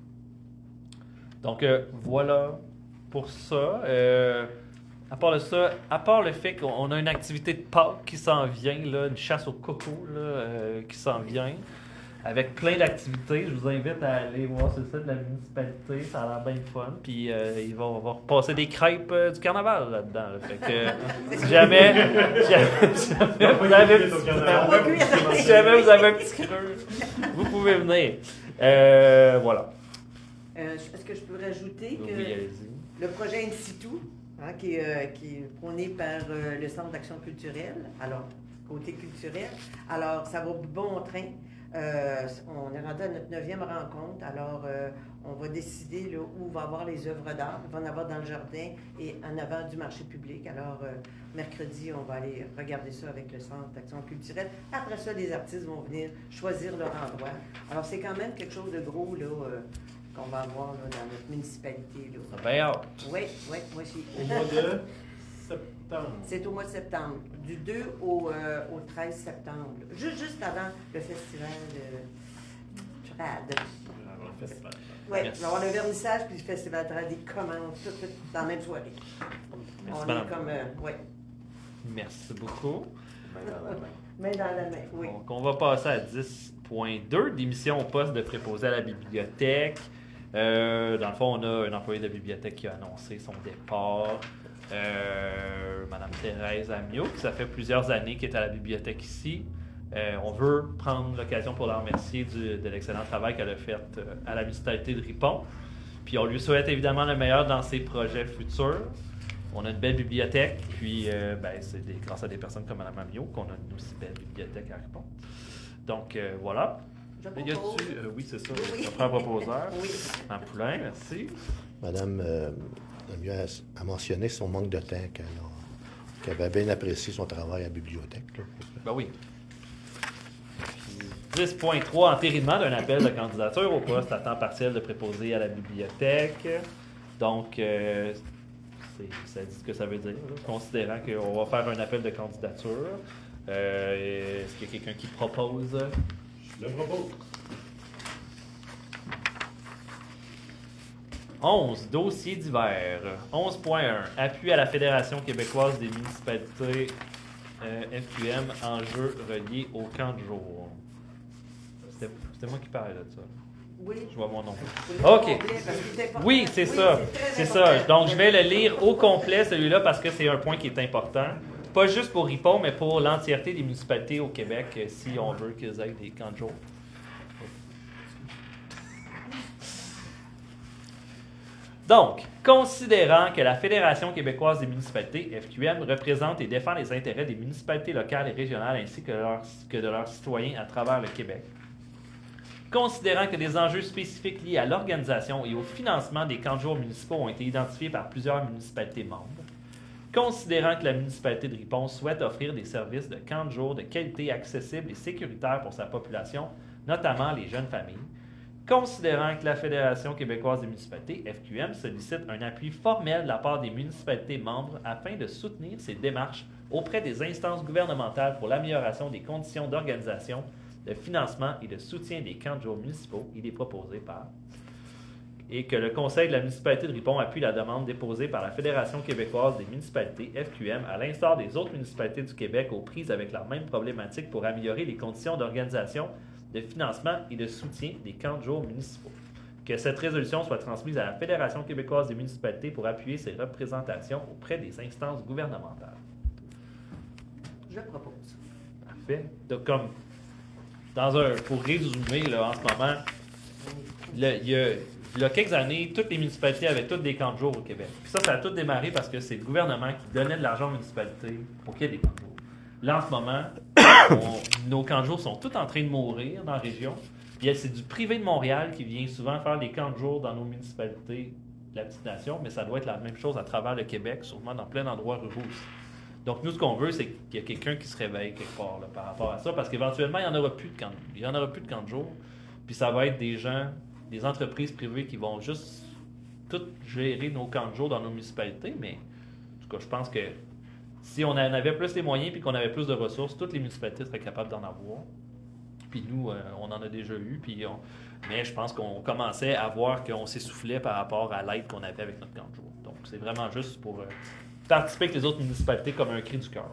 Donc, euh, voilà pour ça. Euh, à part de ça, à part le fait qu'on a une activité de Pâques qui s'en vient, là, une chasse au coco là, euh, qui s'en vient, avec plein d'activités. Je vous invite à aller voir sur le site de la municipalité. Ça a l'air bien fun. Puis euh, il va, on va repasser des crêpes euh, du carnaval là-dedans. Là. Fait que euh, si jamais, jamais, jamais vous avez un petit, si jamais vous avez un petit creux, vous pouvez venir. Euh, voilà. Euh, Est-ce que je peux rajouter que Oui, allez-y. le projet In situ, hein, qui, est, euh, qui est prôné par euh, le Centre d'action culturelle, alors, côté culturel, alors ça va bon train. Euh, on est rendu à notre neuvième rencontre, alors euh, on va décider là, où va avoir les œuvres d'art. Il va en avoir dans le jardin et en avant du marché public. Alors, euh, mercredi, on va aller regarder ça avec le Centre d'action culturelle. Après ça, les artistes vont venir choisir leur endroit. Alors, c'est quand même quelque chose de gros là, euh, qu'on va avoir là, dans notre municipalité. Là. Ben hâte. Oui, oui, moi aussi. Au mois de septembre. C'est au mois de septembre, du deux au, euh, au treize septembre, juste, juste avant le festival de Trad. Avant le festival. Oui, Yes. il va y avoir le vernissage puis le festival Trad, il commence tout, tout dans la même soirée. Merci, On madame. est comme, euh, oui, Merci beaucoup. Main dans la main. main dans la main, oui. Donc, on va passer à dix point deux, démission au poste de préposé à la bibliothèque. Euh, dans le fond, on a un employé de la bibliothèque qui a annoncé son départ. Euh, Madame Thérèse Amiot, qui ça fait plusieurs années qu'elle est à la bibliothèque ici. Euh, on veut prendre l'occasion pour la remercier du, de l'excellent travail qu'elle a fait euh, à la municipalité de Ripon. Puis on lui souhaite évidemment le meilleur dans ses projets futurs. On a une belle bibliothèque, puis euh, ben, c'est des, grâce à des personnes comme Mme Amiot qu'on a une aussi belle bibliothèque à Ripon. Donc euh, voilà. Je Y propose. a-tu, euh, oui, c'est ça. Oui. Je prends un proposeur. Oui. Un poulain, merci. Madame euh, Lemieux a, a mentionné son manque de temps, qu'elle a- qu'elle avait bien apprécié son travail à la bibliothèque. là. Ben oui. dix point trois, entérinement d'un appel de candidature au poste à temps partiel de préposé à la bibliothèque. Donc, euh, c'est- ça dit ce que ça veut dire, là, considérant qu'on va faire un appel de candidature. Euh, Est-ce qu'il y a quelqu'un qui propose? Je le propose. onze. Dossiers divers. onze point un. Appui à la Fédération québécoise des municipalités euh, F Q M, enjeux reliés au camp de jour. C'était c'était moi qui parlais de ça. Oui. Je vois mon nom. Faut le OK. complet, parce que c'est important. Oui, c'est ça. très C'est ça. important. Donc, je vais le lire au complet, celui-là, parce que c'est un point qui est important. Pas juste pour Ripon, mais pour l'entièreté des municipalités au Québec, euh, si on veut qu'ils aient des camps de jour. Donc, considérant que la Fédération québécoise des municipalités, F Q M, représente et défend les intérêts des municipalités locales et régionales ainsi que, leurs- que de leurs citoyens à travers le Québec, Considérant que des enjeux spécifiques liés à l'organisation et au financement des camps de jour municipaux ont été identifiés par plusieurs municipalités membres. Considérant que la municipalité de Ripon souhaite offrir des services de camps de jour de qualité accessibles et sécuritaires pour sa population, notamment les jeunes familles. Considérant que la Fédération québécoise des municipalités, F Q M, sollicite un appui formel de la part des municipalités membres afin de soutenir ces démarches auprès des instances gouvernementales pour l'amélioration des conditions d'organisation, de financement et de soutien des camps de jour municipaux, il est proposé par... Et que le Conseil de la municipalité de Ripon appuie la demande déposée par la Fédération québécoise des municipalités, F Q M, à l'instar des autres municipalités du Québec aux prises avec la même problématique pour améliorer les conditions d'organisation, de financement et de soutien des camps de jour municipaux. Que cette résolution soit transmise à la Fédération québécoise des municipalités pour appuyer ses représentations auprès des instances gouvernementales. Je propose. Parfait. Donc, comme, dans un, pour résumer, là, en ce moment, le, il, y a, il y a quelques années, toutes les municipalités avaient toutes des camps de jour au Québec. Puis ça, ça a tout démarré parce que c'est le gouvernement qui donnait de l'argent aux municipalités pour qu'il y ait des camps de jour. Là, en ce moment, on, nos camps de jour sont tous en train de mourir dans la région. Puis c'est du privé de Montréal qui vient souvent faire des camps de jour dans nos municipalités de la petite nation, mais ça doit être la même chose à travers le Québec, sûrement dans plein d'endroits ruraux aussi. Donc, nous, ce qu'on veut, c'est qu'il y a quelqu'un qui se réveille quelque part là, par rapport à ça, parce qu'éventuellement, il n'y en aura plus de camp, il y en aura plus de camp de jour. Puis ça va être des gens, des entreprises privées qui vont juste tout gérer nos camps de jour dans nos municipalités, mais en tout cas, je pense que si on en avait plus les moyens et qu'on avait plus de ressources, toutes les municipalités seraient capables d'en avoir. Puis nous, euh, on en a déjà eu. Puis on... Mais je pense qu'on commençait à voir qu'on s'essoufflait par rapport à l'aide qu'on avait avec notre camp de jour. Donc, c'est vraiment juste pour euh, participer avec les autres municipalités comme un cri du cœur.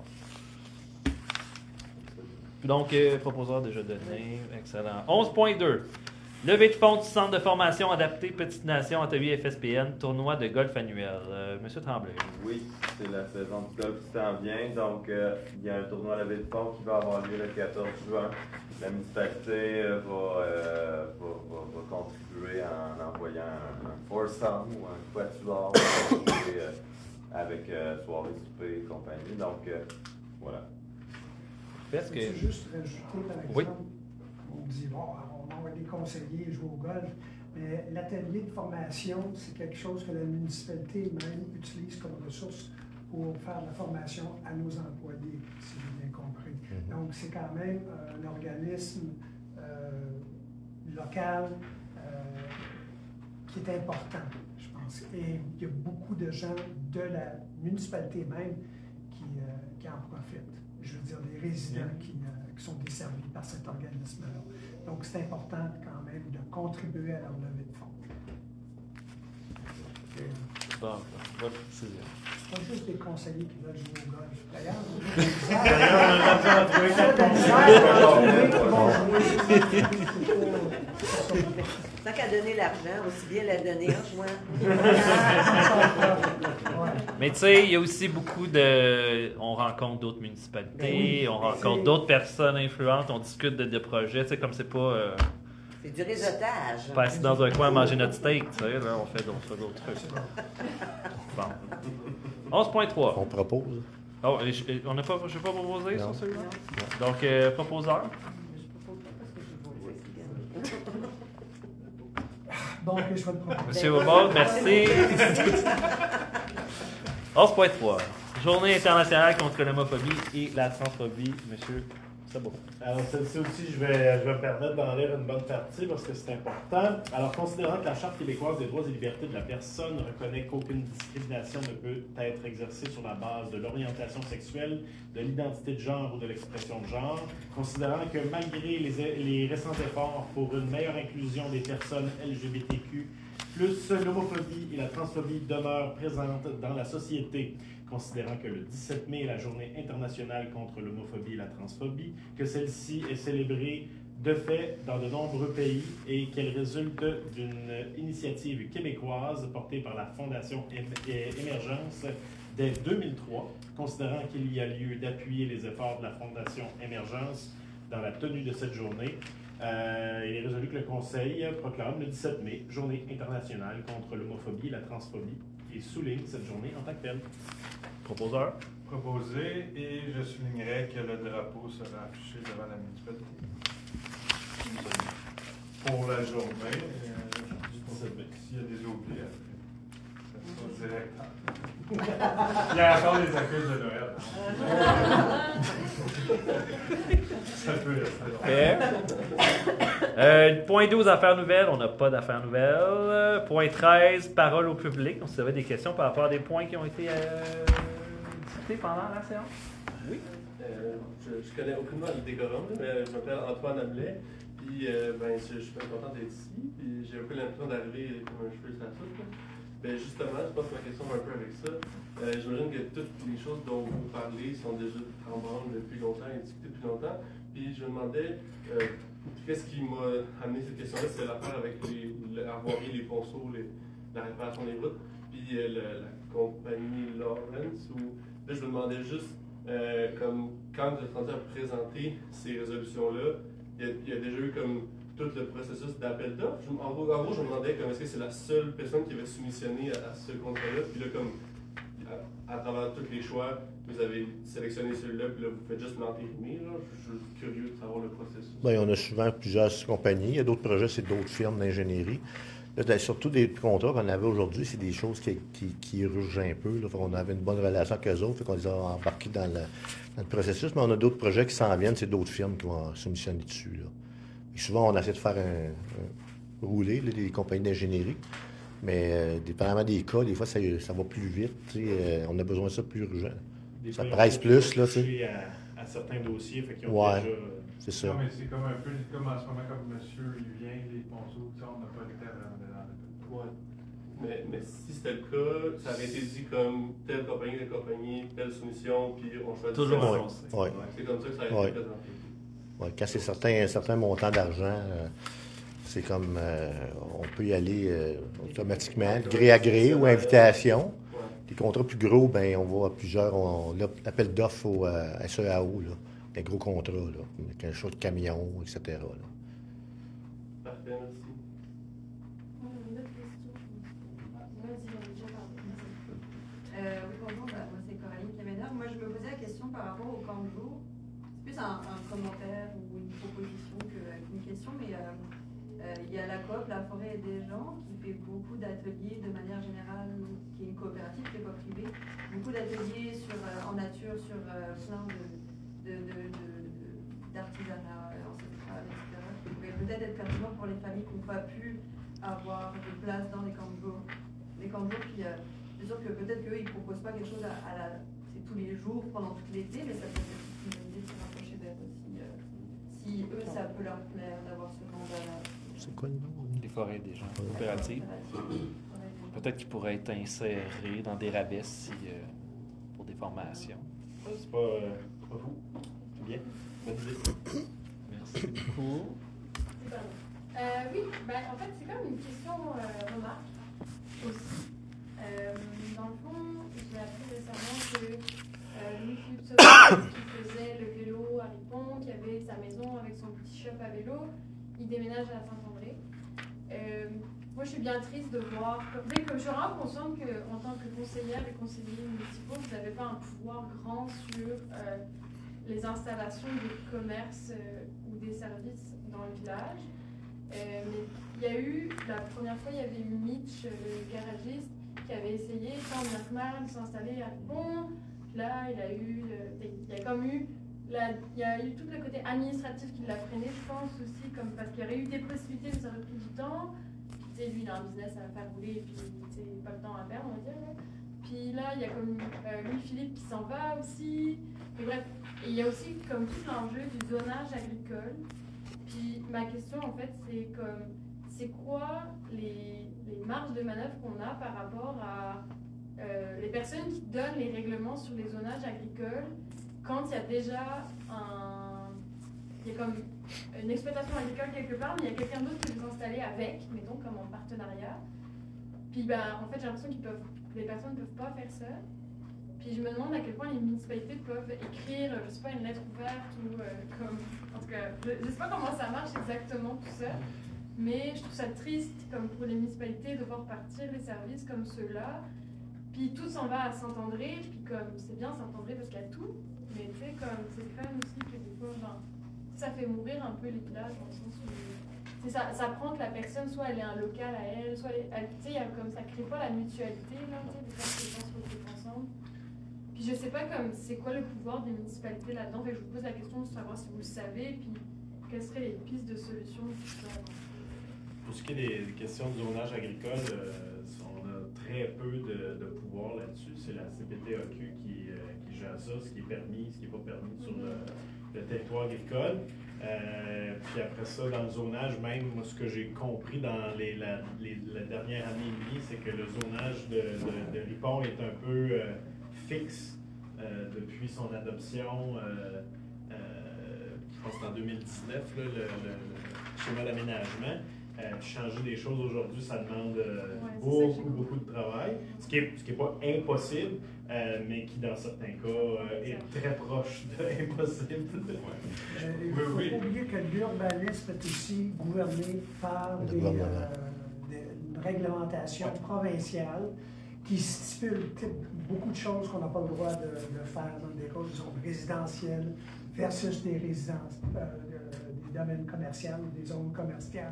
Puis donc, euh, proposeur déjà donné. Excellent. onze point deux. Levée de fonds du Centre de formation adapté Petite Nation Atelier F S P N, tournoi de golf annuel. Euh, Monsieur Tremblay. Oui, c'est la saison du golf qui s'en vient. Donc, euh, il y a un tournoi levée de fonds qui va avoir lieu le quatorze juin. La municipalité euh, va, euh, va, va, va contribuer en envoyant un, un foursome ou un quatuor euh, avec euh, soirée, souper et compagnie. Donc, euh, voilà. Est-ce que... Je juste rajouter, par exemple, oui. On dit, bon, on va avoir des conseillers jouer au golf, mais l'atelier de formation, c'est quelque chose que la municipalité même utilise comme ressource pour faire de la formation à nos employés, si j'ai bien compris. Mm-hmm. Donc, c'est quand même un organisme euh, local euh, qui est important, je pense. Et il y a beaucoup de gens de la municipalité même qui, euh, qui en profitent. Je veux dire, des résidents qui, euh, qui sont desservis par cet organisme-là. Donc, c'est important quand même de contribuer à leur levée de fonds. Bon, on va préciser. C'est pas juste des conseillers qui veulent jouer au golf. D'ailleurs, tant qu'à donner l'argent, aussi bien la donner en jouant. Mais tu sais, il y a aussi beaucoup de... On rencontre d'autres municipalités, ben oui, on rencontre d'autres personnes influentes, on discute de, de projets, tu sais, comme c'est pas... Euh, c'est du réseautage. Pas assis dans un coin à manger notre steak, tu sais, là, on fait d'autres, d'autres trucs. Bon. onze point trois. On propose. Oh, on n'a pas... Je n'ai pas proposé non. sur celui-là? Donc, euh, proposeur. Bon, je vais le proposer. Monsieur Aubard, merci. onze point trois. Journée internationale contre l'homophobie et la transphobie. Monsieur Sabot. Alors, celle-ci aussi, je vais, je vais me permettre d'en lire une bonne partie parce que c'est important. Alors, considérant que la Charte québécoise des droits et libertés de la personne reconnaît qu'aucune discrimination ne peut être exercée sur la base de l'orientation sexuelle, de l'identité de genre ou de l'expression de genre, considérant que malgré les, les récents efforts pour une meilleure inclusion des personnes L G B T Q, plus l'homophobie et la transphobie demeurent présentes dans la société, considérant que le dix-sept mai est la journée internationale contre l'homophobie et la transphobie, que celle-ci est célébrée de fait dans de nombreux pays et qu'elle résulte d'une initiative québécoise portée par la Fondation Émergence dès deux mille trois, considérant qu'il y a lieu d'appuyer les efforts de la Fondation Émergence dans la tenue de cette journée. Euh, il est résolu que le Conseil proclame le dix-sept mai Journée internationale contre l'homophobie et la transphobie et souligne cette journée en tant que telle. Proposeur. Proposé, et je soulignerai que le drapeau sera affiché devant la municipalité. Pour Il y a encore les affiches de Noël. Ça peut être. Euh, point douze, affaires nouvelles. On n'a pas d'affaires nouvelles. Euh, Point treize, paroles au public. Donc, si vous avez des questions par rapport à des points qui ont été euh, discutés pendant la séance. Oui. Euh, je, je connais aucunement le décorum, mais je m'appelle Antoine Abelet. Puis, euh, ben, je, je suis bien content d'être ici. Puis, j'ai un peu l'impression d'arriver comme un cheveu sur la soupe. Ben, justement, je pense que ma question va un peu avec ça. Euh, J'imagine que toutes les choses dont vous parlez sont déjà en branle depuis longtemps et discutées depuis longtemps. Puis, je me demandais, euh, qu'est-ce qui m'a amené cette question-là? C'est l'affaire avec les, l'armoirie, les ponceaux, les, la réparation des routes, puis euh, le, la compagnie Lawrence. Où, là, je me demandais juste, euh, comme quand vous êtes rendu à présenter ces résolutions-là, il y, a, il y a déjà eu comme tout le processus d'appel d'offres. En gros, en gros, je me demandais comme est-ce que c'est la seule personne qui avait soumissionné à, à ce contrat-là, puis là, comme à, à travers tous les choix, vous avez sélectionné celui-là, puis là, vous faites juste l'entérimer. Je suis juste curieux de savoir le processus. Bien, on a souvent plusieurs compagnies. Il y a d'autres projets, c'est d'autres firmes d'ingénierie. Là, surtout des contrats qu'on avait aujourd'hui, c'est des choses qui, qui, qui urgent un peu. Là. On avait une bonne relation avec eux autres, fait qu'on les a embarqués dans le, dans le processus, mais on a d'autres projets qui s'en viennent, c'est d'autres firmes qui vont soumissionner dessus. Là. Et souvent, on essaie de faire un, un rouler là, des compagnies d'ingénierie, mais euh, dépendamment des cas, des fois, ça, ça va plus vite. Euh, on a besoin de ça plus urgent. Des ça fois, presse plus. Là, à, à certains dossiers, fait qu'ils ont ouais, déjà... c'est ça. Non, mais c'est comme un peu comme en ce moment, comme monsieur, il vient, les ponceaux, ça, on n'a pas le temps dans le. Ouais. Mais, mais si c'était le cas, ça aurait été dit comme telle compagnie, telle compagnie, telle soumission, puis on choisit. Toujours ouais. Ouais. Ouais. C'est comme ça que ça a été ouais. présenté. Ouais, quand c'est certain, un certain montant d'argent, euh, c'est comme euh, on peut y aller euh, automatiquement, gré à gré ou invitation. Ouais. Les contrats plus gros, ben on va à plusieurs. On, là, l'appel d'offres au euh, S E A O, là, des gros contrats, là, quelque chose de camion, et cetera. Là. Parfait, merci. Euh, oui, bonjour, ben, moi c'est Coralie Cléménard. Moi je me posais la question par rapport au camp de jour. C'est plus un, un commentaire ou une proposition qu'une question, mais euh, euh, il y a la coop, la forêt et des gens, qui fait beaucoup d'ateliers de manière générale, qui est une coopérative qui n'est pas privée, beaucoup d'ateliers sur, euh, en nature sur euh, plein de, de, de, de, de, d'artisanat ancestral, et cetera, qui pourrait peut-être être pertinent pour les familles qui n'ont pas pu avoir de place dans les camps de jour. Les camps de jour qui... Euh, c'est sûr que peut-être qu'eux, ils ne proposent pas quelque chose à, à la, c'est tous les jours, pendant tout l'été, mais ça peut être une idée de se rapprocher d'être aussi. Euh, si eux, ça peut leur plaire d'avoir ce mandat-là. C'est quoi le nom? Les forêts des gens coopératives. Peut-être qu'ils pourraient être insérés dans des rabais si, euh, pour des formations. C'est pas, euh, pas vous. Bien. Bonne idée. Merci beaucoup. Euh, oui, ben, en fait, c'est comme une question euh, remarque aussi. Euh, dans le fond, j'ai appris récemment que euh, Louis-Philippe Sauvé, qui faisait le vélo à Ripon, qui avait sa maison avec son petit shop à vélo, il déménage à Saint-André. Euh, moi, je suis bien triste de voir, dès que je suis vraiment consciente qu'en tant que conseillère et conseillers municipaux, vous n'avez pas un pouvoir grand sur euh, les installations de commerce euh, ou des services dans le village. Euh, mais il y a eu, la première fois, il y avait eu Mitch, le garagiste, qui avait essayé, sans bien que mal, de s'installer à Ripon. Puis là, il a eu, il y a comme eu, la, il y a eu tout le côté administratif qui l'a freiné, je pense aussi, comme parce qu'il y aurait eu des possibilités, mais ça aurait pris du temps. Puis tu sais, lui, il a un business à faire rouler, et puis tu sais, pas le temps à perdre, on va dire. Là. Puis là, il y a comme euh, Louis-Philippe qui s'en va aussi. Et bref, et il y a aussi comme tout l'enjeu du zonage agricole. Puis ma question, en fait, c'est comme, c'est quoi les, les marges de manœuvre qu'on a par rapport à euh, les personnes qui donnent les règlements sur les zonages agricoles quand il y a déjà un, il y a comme une exploitation agricole quelque part, mais il y a quelqu'un d'autre qui veut s'installer avec, mettons comme en partenariat. Puis ben, en fait, j'ai l'impression qu'ils peuvent, les personnes ne peuvent pas faire ça. Puis je me demande à quel point les municipalités peuvent écrire, je sais pas, une lettre ouverte ou euh, comme, en tout cas, je, je sais pas comment ça marche exactement tout ça. Mais je trouve ça triste, comme pour les municipalités, de voir partir les services comme ceux-là. Puis tout s'en va à Saint-André, puis comme c'est bien Saint-André parce qu'il y a tout, mais tu sais, comme c'est fun aussi que des fois, ben, ça fait mourir un peu les villages dans le sens où c'est ça, ça prend que la personne, soit elle est un local à elle, soit elle, elle tu sais, comme ça crée pas la mutualité, là, tu sais, des gens qui pensent recruter ensemble. Puis je sais pas comme c'est quoi le pouvoir des municipalités là-dedans, fait que je vous pose la question de savoir si vous le savez, puis quelles seraient les pistes de solutions qui seraient Pour ce qui est des questions de zonage agricole, euh, on a très peu de, de pouvoir là-dessus. C'est la C P T A Q qui, euh, qui gère ça, ce qui est permis, ce qui n'est pas permis sur le, le territoire agricole. Euh, puis après ça, dans le zonage, même moi, ce que j'ai compris dans les, la, les, la dernière année et demie, c'est que le zonage de, de, de Ripon est un peu euh, fixe euh, depuis son adoption. Euh, euh, je pense que c'est en deux mille dix-neuf, là, le, le, le schéma d'aménagement. Euh, changer des choses aujourd'hui, ça demande euh, ouais, beaucoup, beaucoup de travail. Ce qui n'est ce qui est pas impossible, euh, mais qui, dans certains cas, euh, est très proche de impossible. Euh, il ne faut oui, pas oui. oublier que l'urbanisme est aussi gouverné par des, euh, des, une réglementation ouais. provinciale qui stipule beaucoup de choses qu'on n'a pas le droit de, de faire dans des cas, disons, résidentielles versus des résidences. Euh, des domaines commerciaux ou des zones commerciales.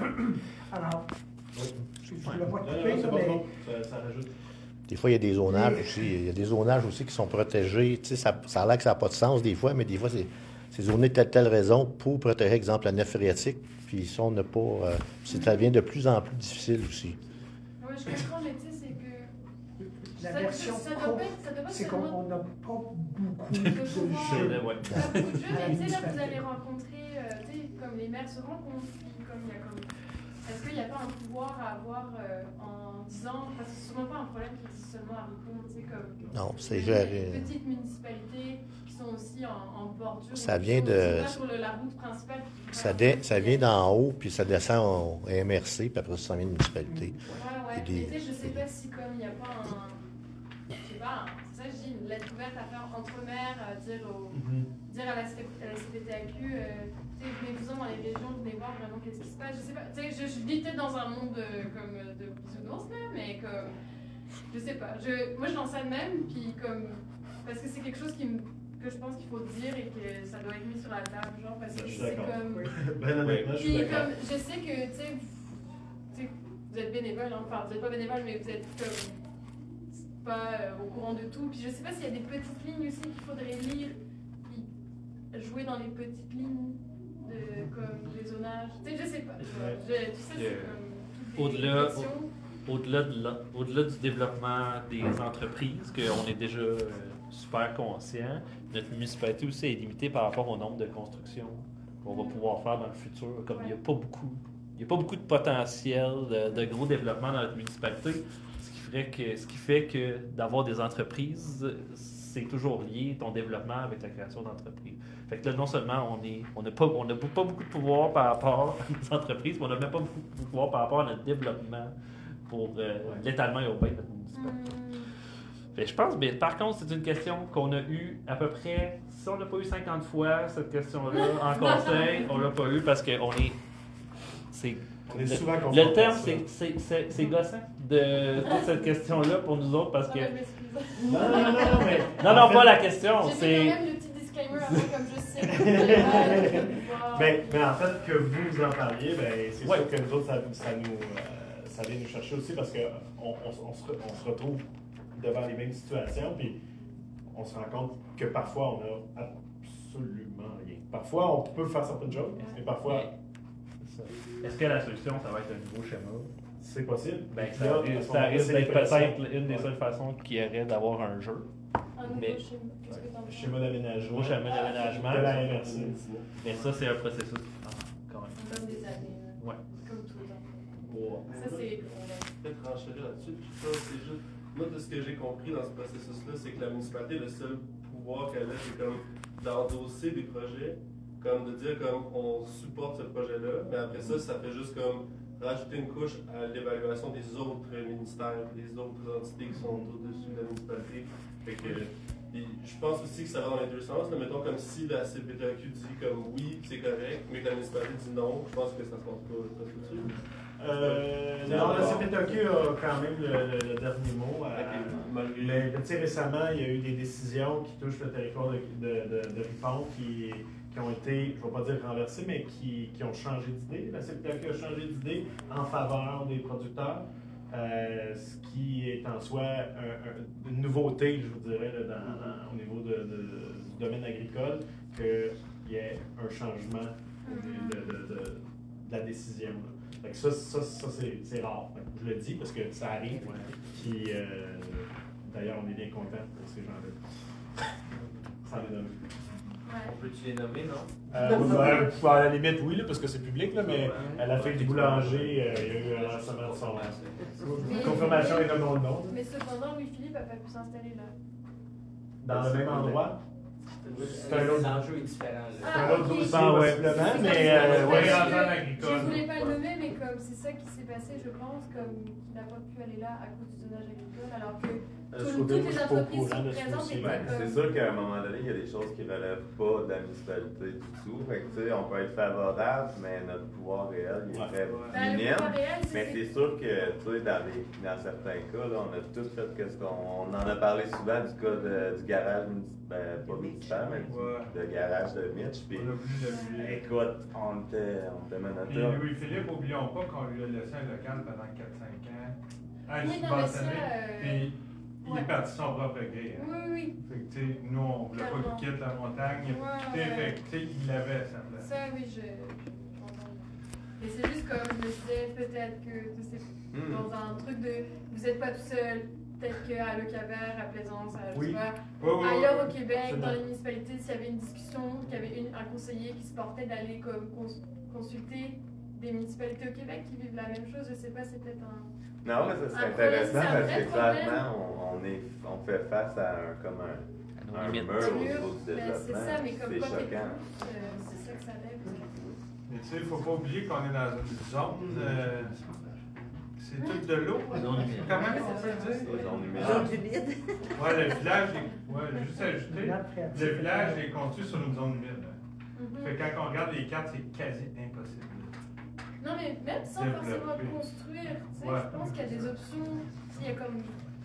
Alors, je ne voulais pas couper, non, non, mais... Bon. Ça, ça rajoute. Des fois, il y a des zonages et... aussi. Il y a des zonages aussi qui sont protégés. Tu sais, ça, ça a l'air que ça n'a pas de sens des fois, mais des fois, c'est, c'est zoné de telle, telle raison pour protéger, exemple, la nappe phréatique. Puis ça, on n'a pas... Euh, ça devient de plus en plus difficile aussi. Oui, je comprends, mais tu sais, c'est que... La ça, version ça, ça courte, c'est seulement... qu'on n'a pas beaucoup de jeux. Pas beaucoup de jeux, mais tu sais, là, vous allez rencontrer, euh, tu sais, comme les maires se rencontrent, puis comme il y a comme... Est-ce qu'il n'y a pas un pouvoir à avoir euh, en disant, parce que c'est sûrement pas un problème qui existe seulement à Ripon, tu sais, comme... Non, c'est géré. Des petites municipalités qui sont aussi en, en bordure. Ça vient de... Sur le, la route principale. Ça, dé, ça vient d'en haut, puis ça descend au M R C, puis après ça, ça vient de municipalité. Ouais, ouais. Des... Mais tu sais, je sais pas si comme il n'y a pas un... Je sais pas, c'est ça que je dis, une lettre ouverte à faire entre maires, à dire, au, mm-hmm. dire à la, C P T A Q, euh, venez-vous-en dans les régions, venez voir vraiment qu'est-ce qui se passe. Je sais pas, tu sais, je, je vis peut-être dans un monde de, comme, de bisounours, là, mais comme, je sais pas. Je, moi, je lance ça de même, puis comme, parce que c'est quelque chose qui me, que je pense qu'il faut dire et que ça doit être mis sur la table, genre, parce que c'est comme... Ben honnêtement, je suis d'accord. Comme, je sais que, tu sais, vous êtes bénévole, hein, enfin, vous n'êtes pas bénévole, mais vous êtes comme... pas euh, au courant de tout. Puis je sais pas s'il y a des petites lignes aussi qu'il faudrait lire, puis jouer dans les petites lignes de comme les zonages. Tu sais, je sais pas. Je, je, tu sais, c'est comme au-delà, au, au-delà, de la, au-delà du développement des entreprises, qu'on est déjà euh, super conscient, notre municipalité aussi est limitée par rapport au nombre de constructions qu'on va pouvoir faire dans le futur. Comme il n'y a pas beaucoup, il y a pas beaucoup de potentiel de, de gros développement dans notre municipalité. Que, ce qui fait que d'avoir des entreprises, c'est toujours lié ton développement avec la création d'entreprises. Fait que là, non seulement on est, on n'a pas, on n'a pas beaucoup de pouvoir par rapport aux entreprises, mais on n'a même pas beaucoup de pouvoir par rapport à notre développement pour euh, l'étalement urbain de notre municipalité. Mm. Fait que je pense, mais par contre, c'est une question qu'on a eue à peu près, si on n'a pas eu cinquante fois cette question-là en conseil, on l'a pas eu parce qu'on est, c'est On est le, souvent le terme, c'est, c'est, c'est, c'est gossant de toute cette question-là pour nous autres parce que. Non, non, non, non, mais. Non, non, pas la question. J'ai c'est... quand même le petit disclaimer avant, comme je sais. Que mais, mais en fait, que vous vous en parliez, ben, c'est ouais. sûr que nous autres, ça, ça, nous, euh, ça vient nous chercher aussi parce qu'on on, on, on, se, on se retrouve devant les mêmes situations, puis on se rend compte que parfois, on a absolument rien. Parfois, on peut faire certaines choses, mais parfois. Est-ce que la solution, ça va être un nouveau schéma? C'est possible. Ben, ça, là, risque, ça risque d'être peut-être une des ouais. seules façons qu'il y aurait d'avoir un jeu. Un nouveau mais, schéma. Qu'est-ce que t'en Le schéma d'aménagement. Le schéma d'aménagement. De la M R C. Mais ça, c'est un processus qui prend quand même. Ça donne des années. Ouais. Comme tout le temps. Wow. Ça, c'est... Peut-être renchérir là-dessus. Je pense que c'est juste... Moi, de ce que j'ai compris dans ce processus-là, c'est que la municipalité, le seul pouvoir qu'elle a, c'est comme d'endosser des projets, comme de dire comme on supporte ce projet-là, mais après ça, ça fait juste comme rajouter une couche à l'évaluation des autres ministères, des autres entités qui sont au-dessus de la municipalité. Fait que, je pense aussi que ça va dans les deux sens. Là. Mettons comme si la C P T A Q dit comme oui, c'est correct, mais que la municipalité dit non, je pense que ça se passe pas dessus. Euh, non, la C P T A Q a quand même le, le, le dernier mot. À, okay. Mais récemment, il y a eu des décisions qui touchent le territoire de, de, de, de Ripon qui, qui qui ont été, je ne vais pas dire renversés, mais qui, qui ont changé d'idée. La C P T A Q a changé d'idée en faveur des producteurs, euh, ce qui est en soi un, un, une nouveauté, je vous dirais, là, dans, dans, au niveau de, de, du domaine agricole, qu'il y ait un changement de, de, de, de, de la décision. Là. Fait que ça, ça, ça c'est, c'est rare. Fait que je le dis parce que ça arrive. Puis, euh, d'ailleurs, on est bien contents pour ces gens-là. Sans les nommer. On peut-tu les nommer, non? Euh, ben, à la limite, oui, là, parce que c'est public, là, mais à la fin du boulanger, euh, il y a eu un lancement de son confirmation et de nom de nom. Mais cependant, Louis-Philippe n'a pas pu s'installer là. Dans le même endroit? C'est un autre enjeu différent. C'est un autre dossier, possiblement, mais euh, ouais. Je Je voulais pas le nommer, mais comme c'est ça qui s'est passé, je pense, comme qu'il n'a pas pu aller là à cause du zonage agricole, alors que tout, toutes les entreprises sont présentes et ben, c'est sûr qu'à un moment donné, il y a des choses qui ne relèvent pas de la municipalité du tout. Fait que, tu sais, on peut être favorable, mais notre pouvoir réel il est très ben, minime. Réel, mais c'est sûr que, tu sais, dans, les, dans certains cas, là, on a tous fait que ce qu'on on en a parlé souvent du cas de, du garage municipal, pas municipal, mais du de garage de Mitch. Puis, écoute, on était, on était menotté. Et Louis-Philippe, oublions pas qu'on lui a laissé un local pendant quatre cinq ans. Un oui, subventionné, euh... puis il ouais. est parti son propre gré. Hein. Oui, oui. Fait que, tu sais, nous, on voulait pas qu'il quitte la montagne. Ouais, ouais. Fait que, tu sais, il l'avait, ça place. Ça, oui, je. Mais c'est juste comme je me disais, peut-être que c'est mm. dans un truc de. Vous n'êtes pas tout seul. Peut-être qu'à Le Cabert, à Plaisance, à, oui. tu vois, oui, oui, ailleurs oui. au Québec, dans les municipalités, s'il y avait une discussion, qu'il y avait une, un conseiller qui se portait d'aller comme cons, consulter des municipalités au Québec qui vivent la même chose, je sais pas, c'est peut-être un. Non, mais ça serait intéressant parce que clairement, on, on, est, on fait face à un, comme un, un mur au niveau du développement. C'est ça, mais comme c'est quoi choquant. Euh, c'est ça que ça lève. Mais tu sais, il ne faut pas oublier qu'on est dans une zone. Euh, c'est tout de l'eau. Comment on peut le dire? Zone humide. Oui, le village est. Ouais, juste ajouter. Le village est construit sur une zone humide. Mm-hmm. Fait que quand on regarde les cartes, c'est quasi impossible. Non, mais même sans forcément construire, tu sais, ouais. Je pense qu'il y a des options. Il y a comme.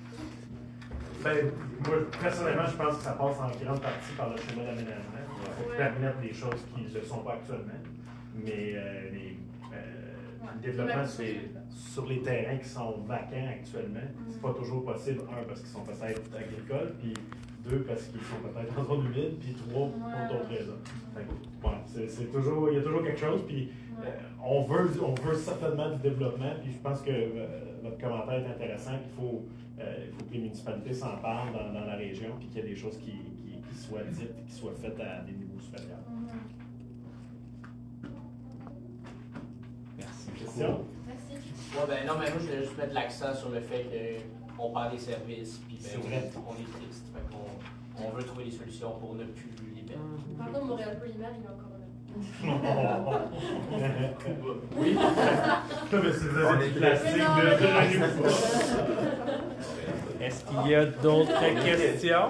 Ben, moi, personnellement, je pense que ça passe en grande partie par le schéma d'aménagement pour ouais. permettre des choses qui ne le sont pas actuellement. Mais euh, les, euh, ouais. le développement c'est sur les terrains qui sont vacants actuellement, mm. c'est pas toujours possible. Un, parce qu'ils sont peut-être agricoles, puis deux, parce qu'ils sont peut-être en zone humide, puis trois, pour ouais. d'autres raisons. Ouais, c'est, c'est toujours, il y a toujours quelque chose, puis ouais. euh, on, veut, on veut certainement du développement, puis je pense que euh, votre commentaire est intéressant, qu'il faut, euh, il faut que les municipalités s'en parlent dans, dans la région, puis qu'il y ait des choses qui, qui, qui soient dites, qui soient faites à des niveaux supérieurs. Mm-hmm. Merci. Question? Merci. Ouais, ben non, mais moi, je voulais juste mettre l'accent sur le fait qu'on perd des services, puis ben, on, on est triste. Fait qu'on on veut trouver des solutions pour ne plus les perdre. Par contre, Montréal Polymère, il est encore là. Oui. Mais c'est vrai, c'est classique de Est-ce qu'il y a d'autres questions?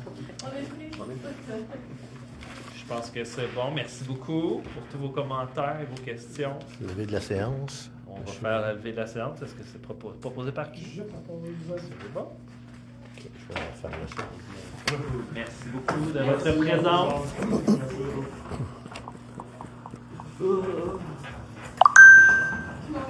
Je pense que c'est bon. Merci beaucoup pour tous vos commentaires et vos questions. Levée de la séance. On va faire la levée de la séance. Est-ce que c'est proposé, proposé par qui? Je propose. C'est bon. Okay, je vais faire la séance. Merci beaucoup de votre présence.